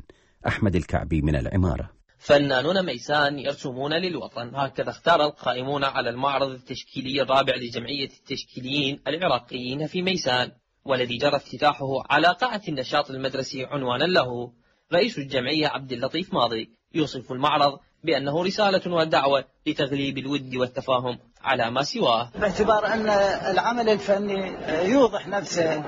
أحمد الكعبي من العمارة. فنانون ميسان يرسمون للوطن، هكذا اختار القائمون على المعرض التشكيلي الرابع لجمعية التشكيليين العراقيين في ميسان، والذي جرى افتتاحه على قاعة النشاط المدرسي عنوانا له. رئيس الجمعية عبد اللطيف ماضي يوصف المعرض بأنه رسالة ودعوة لتغليب الود والتفاهم على ما سواه، باعتبار أن العمل الفني يوضح نفسه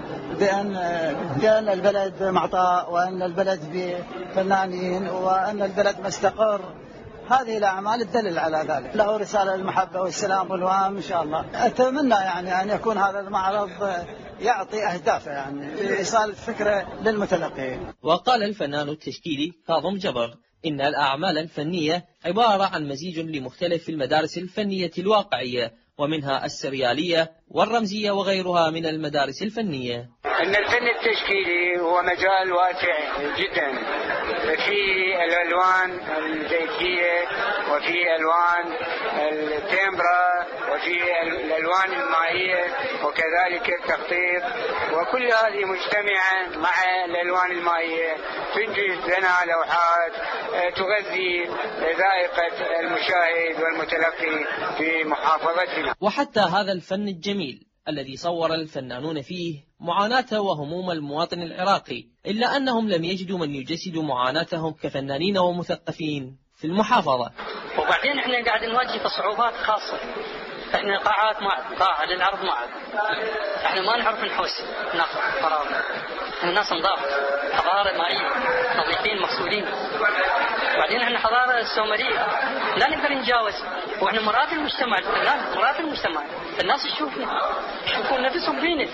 بأن البلد معطاء، وأن البلد بفنانين، وأن البلد مستقر. هذه الأعمال تدلل على ذلك. له رسالة المحبة والسلام والوئام إن شاء الله. أتمنى يعني أن يكون هذا المعرض يعطي أهدافه، يعني لإيصال فكرة للمتلقين. وقال الفنان التشكيلي كاظم جبر إن الأعمال الفنية عبارة عن مزيج لمختلف المدارس الفنية الواقعية، ومنها السريالية والرمزية وغيرها من المدارس الفنية. أن الفن التشكيلي هو مجال واسع جدا، في الألوان الزيتية، وفي ألوان التمبرا، وفي الألوان المائية، وكذلك التخطيط، وكل هذه مجتمعة مع الألوان المائية تنجز لنا لوحات تغذي ذائقة المشاهد والمتلقي في محافظتنا. وحتى هذا الفن الجميل الذي صور الفنانون فيه معاناة وهموم المواطن العراقي، إلا أنهم لم يجدوا من يجسد معاناتهم كفنانين ومثقفين في المحافظة. وبعدين احنا قاعد نواجه صعوبات خاصة، احنا قاعات ضاع للعرض معك، احنا ما نعرف نحوس ناخذ قرار، احنا ناس نضاف حضارة مائية نظيفين مغسولين، بعدين احنا حضارة سومرية لا نقدر نتجاوز، واحنا مرات المجتمع، مرات المجتمع الناس يشوفون نفسهم فينا.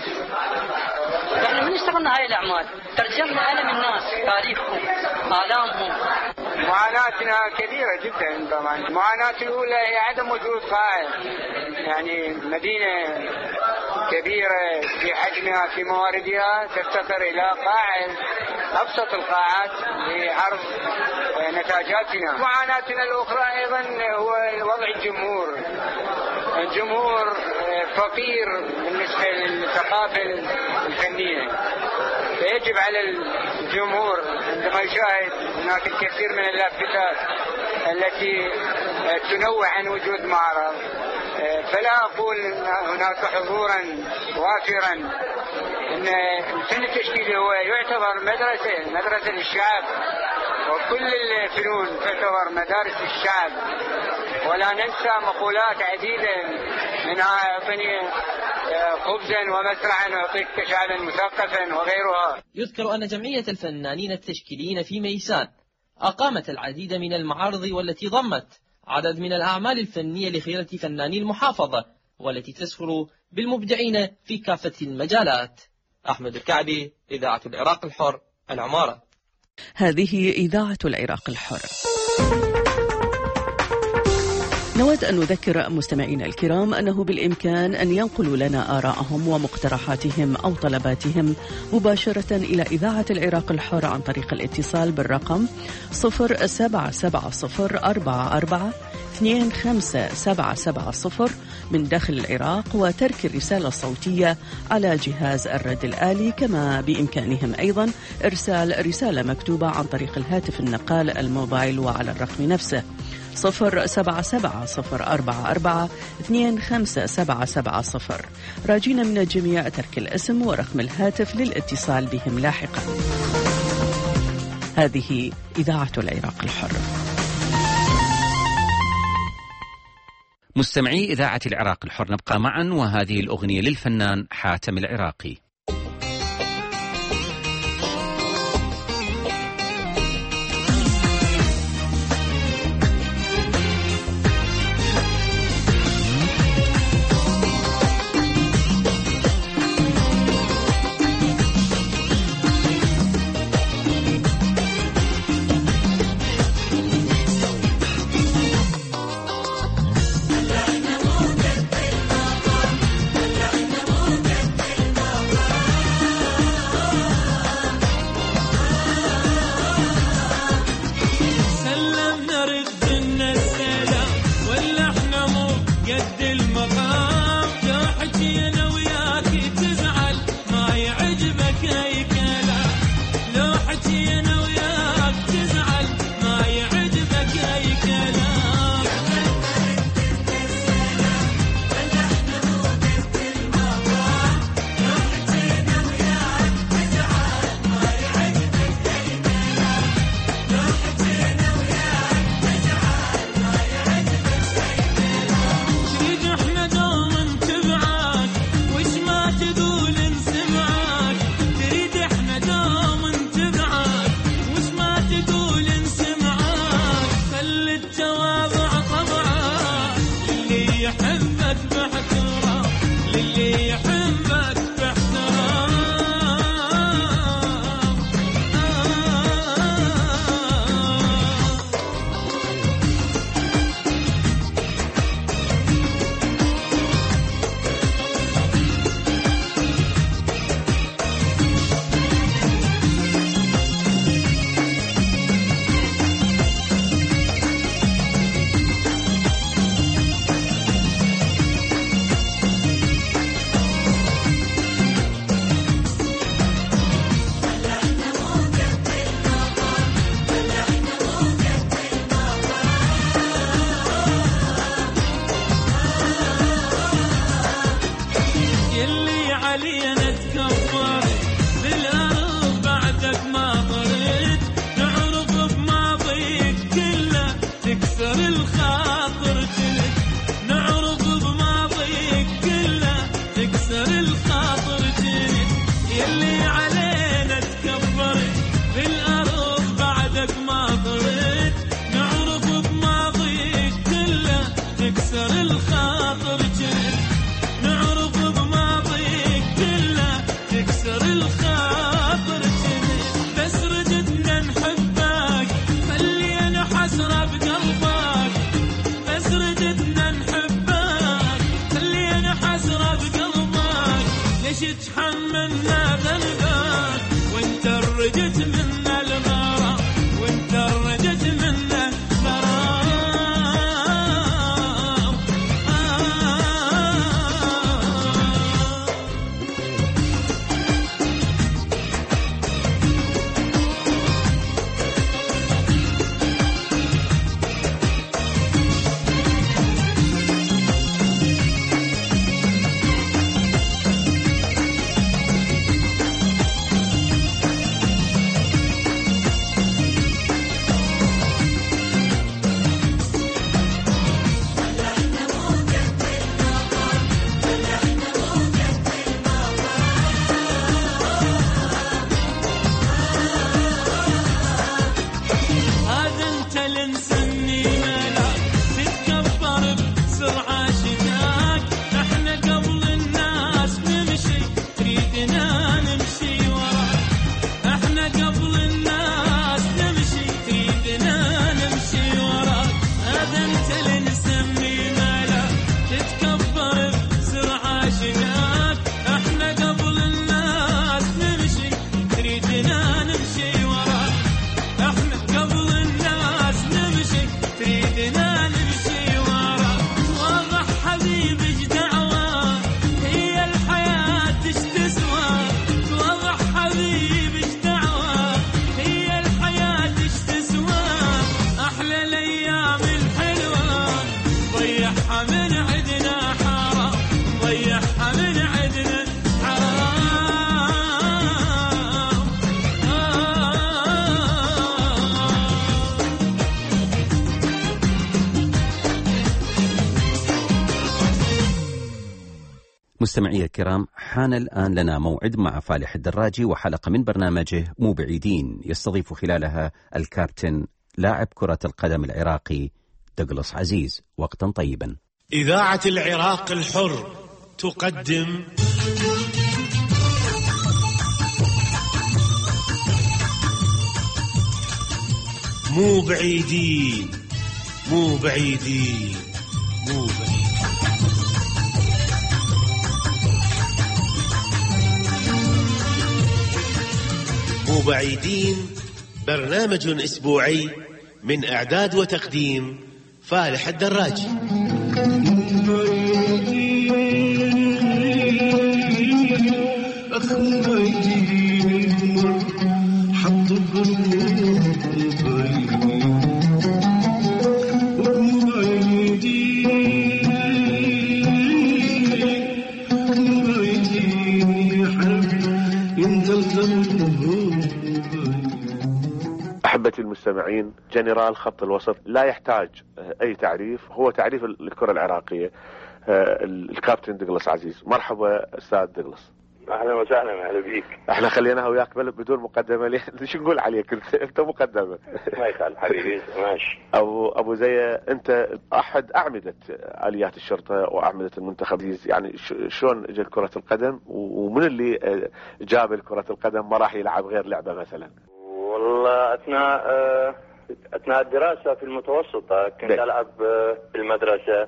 احنا من اشتغلنا هاي الاعمال ترجمنا ألم الناس، تاريخهم، آلامهم. معاناتنا كبيرة جدا طبعا. المعاناة الأولى هي عدم وجود قاعة، يعني مدينة كبيرة في حجمها في مواردها تفتقر إلى قاعة، أبسط القاعات لعرض نتاجاتنا. معاناتنا الأخرى أيضا هو وضع الجمهور فقير بالنسبة للثقافة الفنية، فيجب على الجمهور عندما يشاهد هناك الكثير من اللافتات التي تنوع عن وجود معرض، فلا أقول هناك حضورا وافرا. إن الفن التشكيلي هو يعتبر مدرسة للشعب، وكل الفنون تعتبر مدارس الشعب، ولا ننسى مقولات عديدة منها أعطني خبزا ومسرعا أعطيك شعبا مثقفا وغيرها. يذكر أن جمعية الفنانين التشكيليين في ميسان أقامت العديد من المعارض والتي ضمت عدد من الأعمال الفنية لخيرة فناني المحافظة، والتي تسفر بالمبدعين في كافة المجالات. أحمد الكعبي، إذاعة العراق الحر، العمارة. هذه إذاعة العراق الحر. نود أن نذكر مستمعينا الكرام أنه بالإمكان أن ينقلوا لنا آراءهم ومقترحاتهم أو طلباتهم مباشرة إلى إذاعة العراق الحر عن طريق الاتصال بالرقم 077044257770 من داخل العراق، وترك الرسالة الصوتية على جهاز الرد الآلي، كما بإمكانهم أيضا إرسال رسالة مكتوبة عن طريق الهاتف النقال الموبايل وعلى الرقم نفسه 077044257770. راجين من الجميع ترك الاسم ورقم الهاتف للاتصال بهم لاحقا. هذه إذاعة العراق الحر. مستمعي إذاعة العراق الحر، نبقى معا وهذه الأغنية للفنان حاتم العراقي. لو حكينا وياك تزعل يحبك باحترام، للي يحبك باحترام. يلي علينا تكبر بالأرض بعدك ما ضريت، نعرف بماضيك كله تكسر الخاطر جلد، نعرف بماضيك كله تكسر الخاطر جلد. يلي علينا تكبر بالأرض بعدك ما ضريت، نعرف بماضيك كله تكسر الخاطر جلد، نعرف بماضيك كله تكسر الخاطر جلد. بس رددنا نحبك خلينا حسرة بقلبك، بس رددنا نحبك خلينا حسرة بقلبك. ليش تحملنا ذنبك وانت رجت منا الغرام، وانت رجت منا الغرام. هذا انت اللي نسمي ملاك، تتكبر بسرعة شتاك. احنا قبل الناس نمشي تريدنا نمشي وراك، احنا قبل الناس نمشي تريدنا نمشي وراك. هذا انت اللي نسمي ملاك، تتكبر بسرعة شتاك. احنا قبل الناس نمشي تريدنا نمشي وراك، احنا قبل الناس نمشي تريدنا نمشي وراك. واضح حبيبي ايش دعوة هي الحياة ايش تسوى، واضح حبيبي ايش دعوة هي الحياة ايش تسوى. احلى الايام الحلوة ضيعها من عدنا حرام، ضيعها من عدنا حرام. مستمعي الكرام، حان الآن لنا موعد مع فالح الدراجي وحلقة من برنامجه مو بعيدين، يستضيف خلالها الكابتن لاعب كرة القدم العراقي دغلس عزيز. وقتا طيبا. إذاعة العراق الحر تقدم مو بعيدين، مو بعيدين، مو بعيدين. مو بعيدين برنامج أسبوعي من إعداد وتقديم فالح الدراجي. أحبتي المستمعين، جنرال خط الوسط لا يحتاج أي تعريف، هو تعريف الكرة العراقية، الكابتن دغلس عزيز. مرحبا أستاذ دغلس. اهلا وسهلا، اهلا بيك. احنا خليناها وياك بدون مقدمه ليه؟ شو نقول عليك انت مقدمه. ما يخالف حبيبي، ماشي. ابو زي انت احد اعمده اليات الشرطه واعمده المنتخب، يعني شلون اجت كره القدم ومن اللي جاب كره القدم ما راح يلعب غير لعبه مثلا؟ والله اثناء الدراسه في المتوسطه كنت العب في المدرسه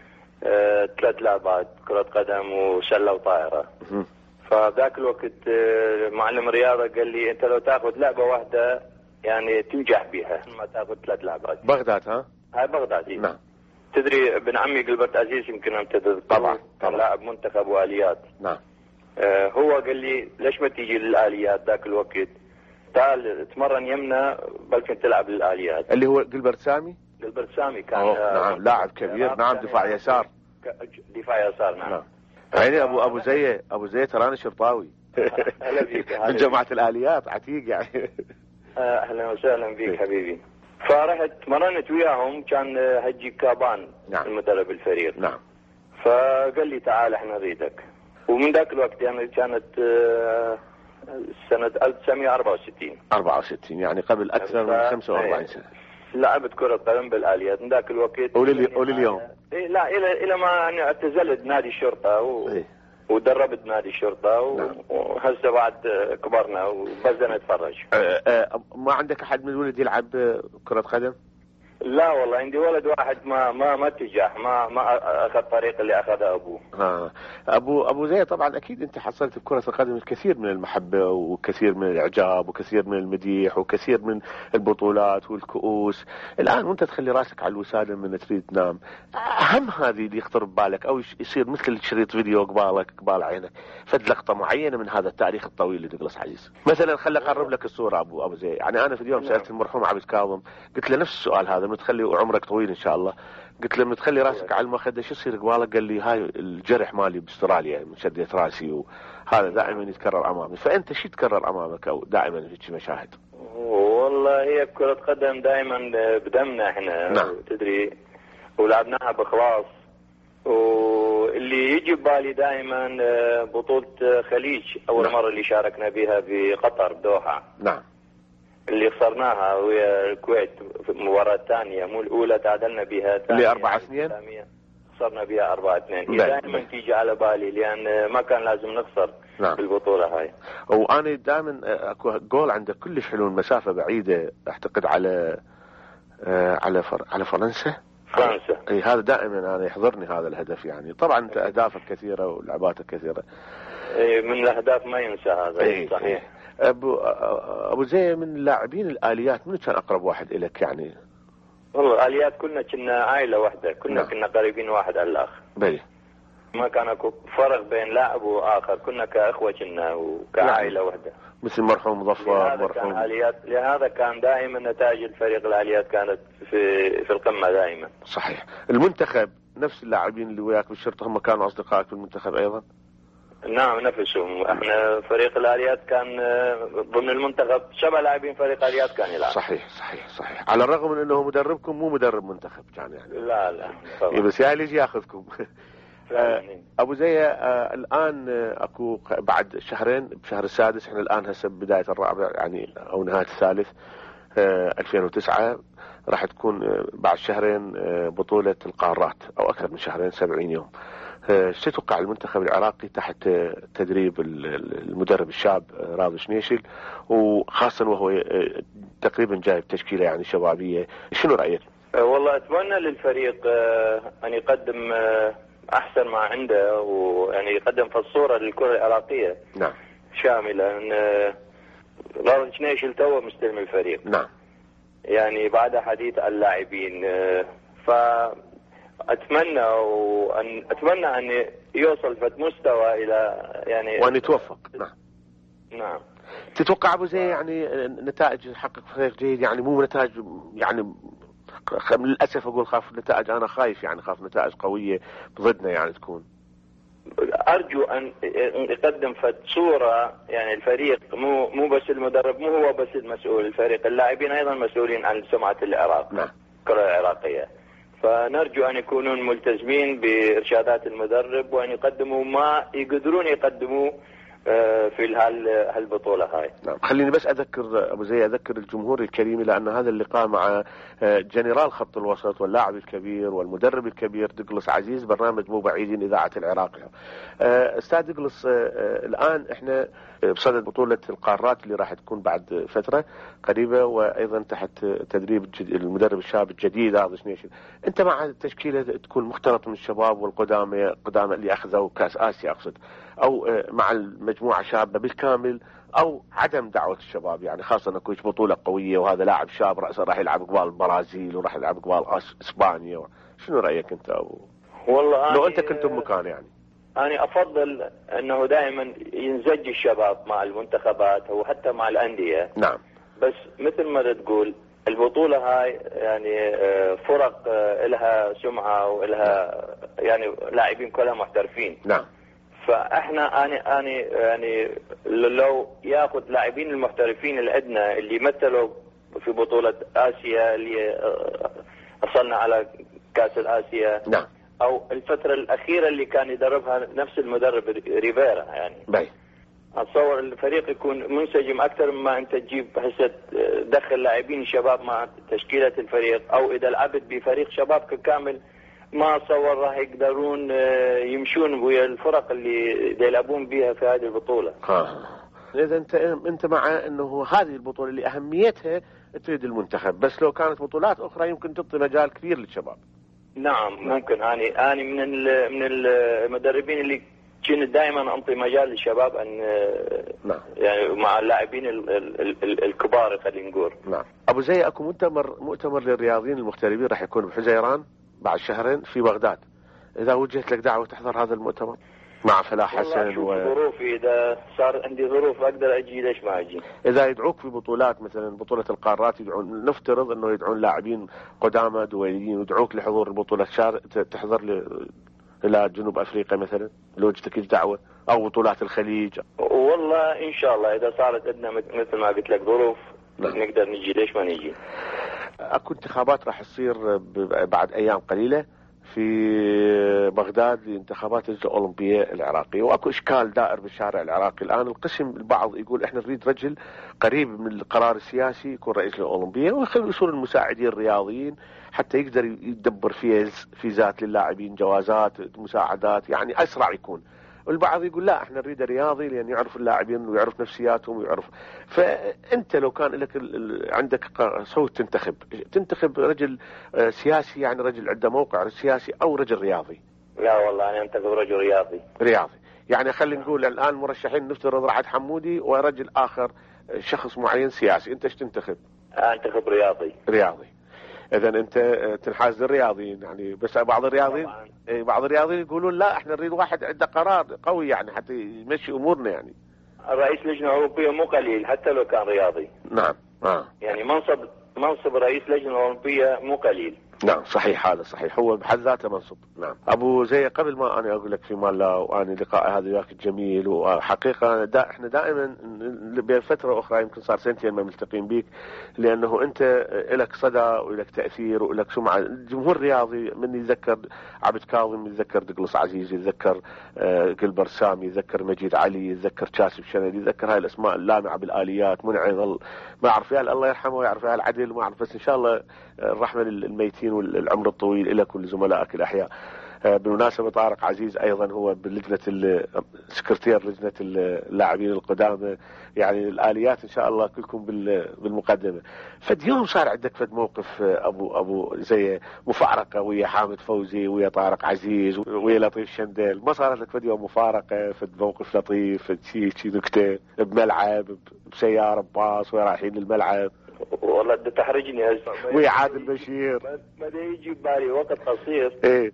3 لعبات، كره قدم وسله وطائره. فذاك الوقت معلم الرياضه قال لي انت لو تاخذ لعبه واحده يعني تنجح بيها ما تاخذ 3 لعبات. بغداد ها؟ هاي بغداد. نعم. تدري ابن عمي قلبرت عزيز يمكن انت طبعا لاعب منتخب واليات. نعم. هو قال لي ليش ما تيجي للاليات ذاك الوقت، تعال تمرن يمنا بلكن تلعب للاليات. اللي هو قلبرت سامي؟ قلبرت سامي كان نعم لاعب كبير. نعم دفاع يسار. دفاع يسار. نعم. عيني ابو زي تراني شرطاوي. اهلا بيك. من جماعه الاليات عتيق يعني. اهلا وسهلا بيك حبيبي. فرحت مرنت وياهم، كان هجي كابان. نعم. المدرب الفريق. نعم. فقال لي تعال احنا نريدك. ومن ذاك الوقت يعني كانت سنه 1964. 64 يعني قبل اكثر من 45 سنه. لعبت كره قدم بالاليات من ذاك الوقت. ولليوم؟ لا الى ما يعني اعتزلت نادي الشرطه ودربت نادي الشرطه وهسه بعد كبرنا وبزنا نتفرج. ما عندك احد من الولد يلعب كره قدم؟ لا والله عندي ولد واحد ما اتجه، ما اخذ طريق اللي اخذه ابوه. ابو زي طبعا اكيد انت حصلت بكره القدم الكثير من المحبه وكثير من الاعجاب وكثير من المديح وكثير من البطولات والكؤوس. الان وانت تخلي راسك على الوساده من تريد تنام، اهم هذه اللي يخطر ببالك او يصير مثل شريط فيديو قبال عينك فد لقطه معينه من هذا التاريخ الطويل لدقلس عزيز. مثلا خلي اقرب لك الصوره ابو زي. يعني انا في اليوم سالت المرحوم عبد كاظم قلت له نفس السؤال هذا، متخلي وعمرك طويل ان شاء الله، قلت له متخلي راسك على المخده شو يصير قبالك؟ قال لي هاي الجرح مالي باستراليا من شدة راسي وهذا دائما يتكرر امامي. فانت شو يتكرر امامك او دائما في مشاهد؟ والله هي كرة قدم دائما بدمنا احنا. نعم. تدري ولعبناها بخلاص. واللي يجي ببالي دائما بطولة خليج اول مرة اللي شاركنا بها بقطر بدوحة. نعم. اللي خسرناها ويا الكويت في المباراة الثانية، مو الأولى تعادلنا بها اللي 4-2 خسرنا بها 4-2. هي دائما تيجي على بالي لأن ما كان لازم نخسر. نعم. بالبطولة هاي. وأنا دائما أكو جول عنده كلش حلو، مسافة بعيدة أعتقد على فرنسا. اي هذا دائما أنا يحضرني هذا الهدف. يعني طبعا أنت أهدافك كثيرة ولعباتك كثيرة. من الأهداف ما ينسى هذا. صحيح. ابو زي من اللاعبين الاليات من كان اقرب واحد الك يعني؟ والله الاليات كنا عائله واحده، كنا قريبين واحد على الاخر. بلي. ما كان اكو فرق بين لاعب واخر، كنا كاخوه كنا وكعائله واحده. مثل مرحوم ظفر مرحوم. لهذا كان دائما نتائج الفريق الاليات كانت في القمه دائما. صحيح. المنتخب نفس اللاعبين اللي وياك بالشرطه هم كانوا اصدقائك بالمنتخب ايضا؟ نعم نفسهم. احنا فريق الاليات كان ضمن المنتخب 7 لاعبين فريق الاليات كان يلعب. صحيح. على الرغم من انه مدربكم مو مدرب منتخب كان يعني. لا طبعا. بس يعني يجي ياخذكم. ابو زي الان اكو بعد شهرين بشهر السادس، احنا الان هسه بدايه الرابع يعني او نهايه الثالث 2009 راح تكون بعد شهرين بطوله القارات او اكثر من شهرين 70 يوم. شو تتوقع المنتخب العراقي تحت تدريب المدرب الشاب راضي شنيشل، وخاصة وهو تقريبا جايب تشكيلة يعني شبابية، شنو رأيك؟ والله أتمنى للفريق أن يقدم أحسن ما عنده، ويعني يقدم في الصورة للكرة العراقية. نعم. شاملة. راضي شنيشل توه مستلم الفريق. نعم. يعني بعد حديث عن اللاعبين اتمنى ان يوصل في مستوى الى يعني وان يتوفق. نعم. تتوقع ابو زي يعني نتائج يحقق فريق جيد؟ يعني مو نتائج يعني للاسف اقول خاف نتائج، انا خايف يعني خاف نتائج قويه ضدنا يعني تكون. ارجو ان يقدم في صوره يعني الفريق مو بس المدرب، مو هو بس المسؤول، الفريق اللاعبين ايضا مسؤولين عن سمعه العراق. نعم. الكره العراقيه. فنرجو أن يكونون ملتزمين بإرشادات المدرب وأن يقدموا ما يقدرون يقدموه في هالبطولة هاي. نعم. خليني بس أذكر أبو زي، أذكر الجمهور الكريم لأن هذا اللقاء مع جنرال خط الوسط واللاعب الكبير والمدرب الكبير دوغلاس عزيز، برنامج مو بعيدين إذاعة العراق. أستاذ دوغلاس، الآن إحنا بصدد بطولة القارات اللي راح تكون بعد فترة قريبة، وأيضا تحت تدريب المدرب الشاب الجديد هذا شنيشن. أنت مع تشكيلة تكون مختلط من الشباب والقدامى اللي أخذوا كأس آسيا أقصد، أو مع المجموعة شابة بالكامل، أو عدم دعوة الشباب؟ يعني خاصة أنه بطولة قوية وهذا لاعب شاب رأسه راح يلعب قبال البرازيل وراح يلعب قبال إسبانيا. شنو رأيك أنت؟ والله لو أنت كنت بمكان يعني. أنا أفضل أنه دائما ينزج الشباب مع المنتخبات وحتى مع الأندية. نعم. بس مثل ما تقول البطولة هاي يعني فرق لها سمعة ولها يعني لاعبين كلها محترفين. نعم. فاحنا انا يعني لو ياخذ لاعبين المحترفين اللي عندنا اللي مثلوا في بطولة آسيا اللي وصلنا على كأس الآسيا. نعم. او الفترة الأخيرة اللي كان يدربها نفس المدرب ريفيرا يعني. باي. اتصور الفريق يكون منسجم اكثر مما انت تجيب حسة تدخل لاعبين شباب مع تشكيلة الفريق، او اذا لعبت بفريق شباب كامل ما اتصور راح يقدرون يمشون ويا الفرق اللي يلعبون بها في هذه البطولة. إذا أنت مع أنه هذه البطولة اللي أهميتها تريد المنتخب، بس لو كانت بطولات أخرى يمكن تعطي مجال كثير للشباب. نعم ممكن. أنا من المدربين اللي كنت دائما أعطي مجال للشباب أن نعم. يعني مع اللاعبين الكبار خلينا نقول. نعم. أبو زي، أكو مؤتمر للرياضيين المغتربين راح يكون بحزيران بعد شهرين في بغداد. إذا وجهت لك دعوة تحضر هذا المؤتمر مع فلاح حسن ظروفي إذا صار عندي ظروف أقدر أجي، ليش ما أجي؟ إذا يدعوك في بطولات مثلا بطولة القارات، يدعون، نفترض أنه يدعون لاعبين قدامى دويليين ويدعوك لحضور البطولة، تحضر إلى جنوب أفريقيا مثلا لو وجدتك دعوة، أو بطولات الخليج؟ والله إن شاء الله إذا صارت عندنا مثل ما قلت لك ظروف نقدر نجي، ليش ما نجي؟ أكو انتخابات راح تصير بعد أيام قليلة في بغداد لانتخابات اللجنة الأولمبية العراقية، وأكو إشكال دائر بالشارع العراقي الآن. القسم البعض يقول إحنا نريد رجل قريب من القرار السياسي يكون رئيس الأولمبية، ويخلوا يصير المساعدين الرياضيين حتى يقدر يدبر فيزات للاعبين، جوازات، مساعدات، يعني أسرع يكون. والبعض يقول لا احنا نريد رياضي لان يعرف اللاعبين ويعرف نفسياتهم ويعرف. فانت لو كان لك عندك صوت تنتخب رجل سياسي، يعني رجل عنده موقع سياسي، او رجل رياضي؟ لا والله انا انتخب رجل رياضي. يعني خلينا نقول الان مرشحين، نفترض رعد حمودي ورجل اخر شخص معين سياسي، انت ايش تنتخب؟ انتخب رياضي. اذا انت تنحاز للرياضيين يعني. بس بعض الرياضيين يقولون لا احنا نريد واحد عنده قرار قوي يعني حتى يمشي امورنا يعني. الرئيس لجنة أوروبية مو قليل حتى لو كان رياضي. نعم. يعني منصب رئيس لجنة أوروبية مو قليل. نعم صحيح، هذا صحيح، هو بحد ذاته منصب. نعم. أبو زي، قبل ما أنا أقول لك في مال الله وأنا لقاء هذا وياك الجميل، وحقيقة إحنا دائما بفترة أخرى يمكن صار سنتين ما ملتقين بيك، لأنه أنت لك صدى ولك تأثير ولك سمعة. الجمهور الرياضي من يتذكر عبد كاظم، يتذكر دوغلاس عزيز، يتذكر قلبر سامي، يتذكر مجيد علي، يتذكر كاسب شندي، يتذكر هاي الأسماء اللامعة بالآليات، منعي ما أعرف يا الله يرحمه ويعرف يا العدل، ما أعرف، بس إن شاء الله الرحمة للميتين والعمر الطويل لك ولزملائك الأحياء. بالمناسبة طارق عزيز أيضا هو باللجنة سكرتير لجنة اللاعبين القدامى، يعني الآليات إن شاء الله كلكم بالمقدمة. فد يوم صار عندك فد موقف أبو زي مفارقة ويا حامد فوزي ويا طارق عزيز ويا لطيف شندل؟ ما صارت لك فد يوم مفارقة، فد موقف لطيف، فد شي نكتة بملعب بسيارة بباص ورايحين الملعب؟ والله ده تحرجني هسه ويا عادل بشير ما يجي ببالي وقت قصير. ايه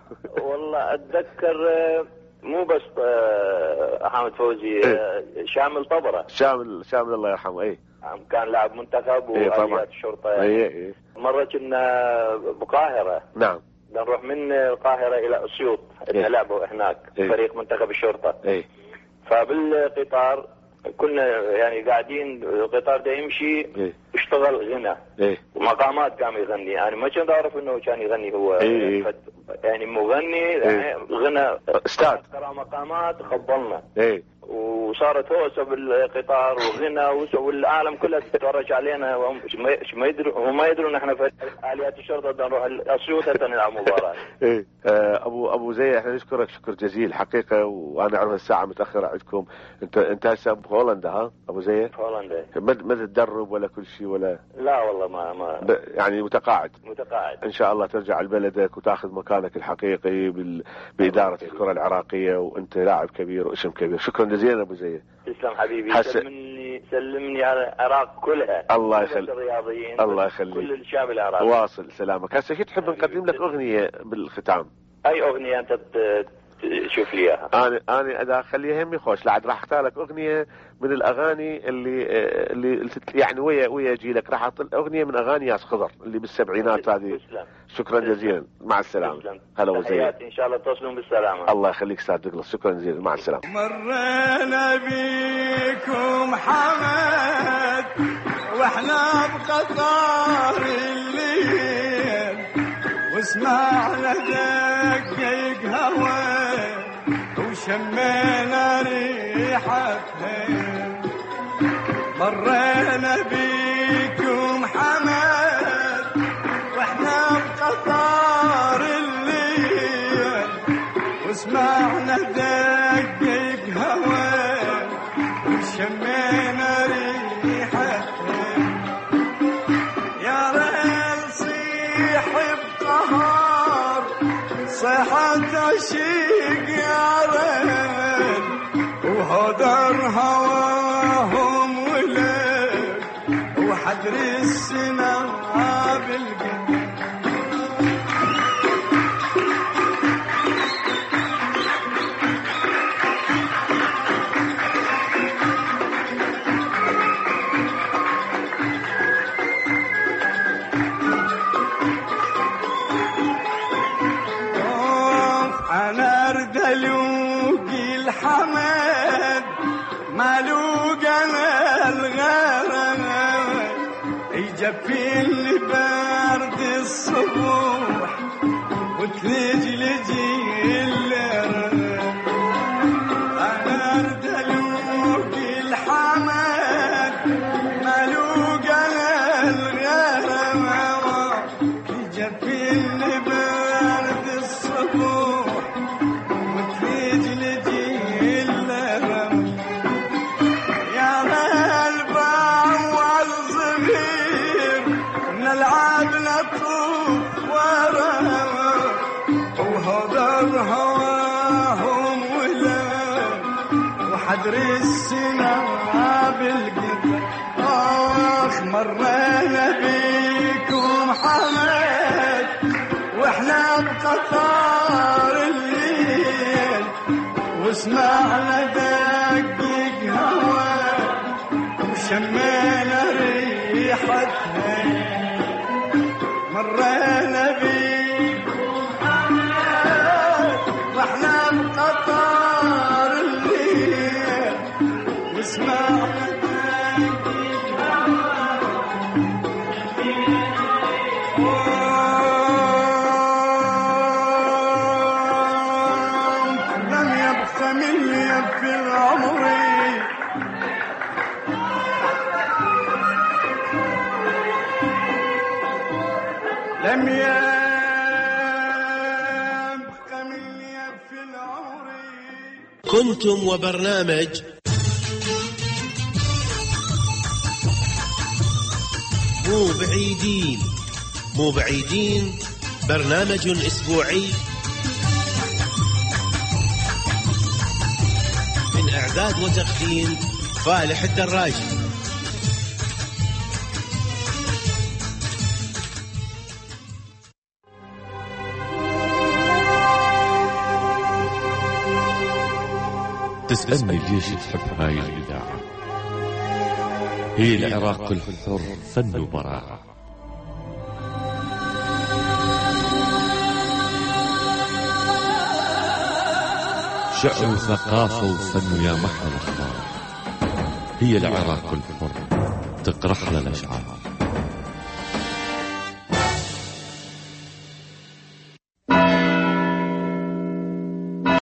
والله اتذكر مو بس حامد فوزي، شامل طبرة. شامل الله يرحمه. ايه كان لاعب منتخب وآليات الشرطة يعني. ايه مرة كنا بقاهرة. نعم. نروح من القاهرة الى اسيوط، لعبوا هناك فريق منتخب الشرطة. فبالقطار كنا يعني قاعدين، القطار ده يمشي اشتغل غنى ومقامات قام يغني. يعني ما كنت اعرف انه كان يغني هو يعني مغني غنى، استاذ ترى مقامات خبلنا وصارت هوسه بالقطار وغنى والعالم كلها تتفرج علينا وهم ما يدرون احنا في اليات الشرطه بدنا نروح اسيوط حتى نلعب مباراه. ايه ابو زي احنا نشكرك شكر جزيل حقيقه، وانا اعرف الساعه متاخره عندكم. انت هسه بهولندا ها ابو زي؟ هولندا. ما تتدرب ولا كل شيء ولا؟ لا والله ما يعني متقاعد ان شاء الله ترجع لبلدك وتاخذ مكانك الحقيقي باداره الكره العراقيه، وانت لاعب كبير واسم كبير. شكرا جزيلا ابو زي. تسلم حبيبي. سلمني على العراق كلها. الله يخليك. الرياضيين الله يخليك. كل الشعب العراقي. واصل سلامك. هسه شو تحب نقدم لك اغنيه بالختام؟ اي اغنيه انت تشوف لي اياها؟ انا اذا اخليها همي خوش لعد راح اختار لك اغنيه من الاغاني اللي يعني ويا جيلك. راح اعطي اغنيه من اغاني ياس خضر اللي بالسبعينات هذه. شكرا جزيلا. مع السلامه. هلا وسهلا. ان شاء الله تصلون بالسلامه. الله يخليك استاذ دقلص. شكرا جزيلا. مع السلامه. مرينا بيكم حمد واحنا بقطار الليل، وسمعنا دقيق هوا وشمينا ريحتها. مرينا بيكم حمد واحنا بقطار الليل، وسمعنا دقيق هوا وشمينا ريحتها. يا ريل صيح بقهر صيحة عشيق يا ريل، وهدر هواهم وليل وحدر السنا بالقلب. أنا أردلوق الحمد مالوق أنا الغرام، يجفيني برد الصبح وتلجلج الليل. أنا أردلوق الحمد مالوق أنا الغرام، يجفيني برد الصبح نلعب نطوف وراهم وهدر هواهم ولاد وحدر السنا بالقلب. مرينا بيكم حمد واحنا بقطار الليل، وسمعنا دقيق هوا وشمينا ريحتها. مرينا بيكم حمد واحنا بقطار الليل، وسمعنا دقيق هوا. لم يبق من يبكي العمر لم يبق من يبكي العمر. كنتم وبرنامج مو بعيدين برنامج أسبوعي من إعداد وتقديم فالح الدراجي. تسألني ليش تحب هاي الإذاعة؟ هي العراق الحر فن وبراعة. شعر وثقافة وفن يا محمد الأخبار. هي العراق الحر تقرح لنا الأشعار.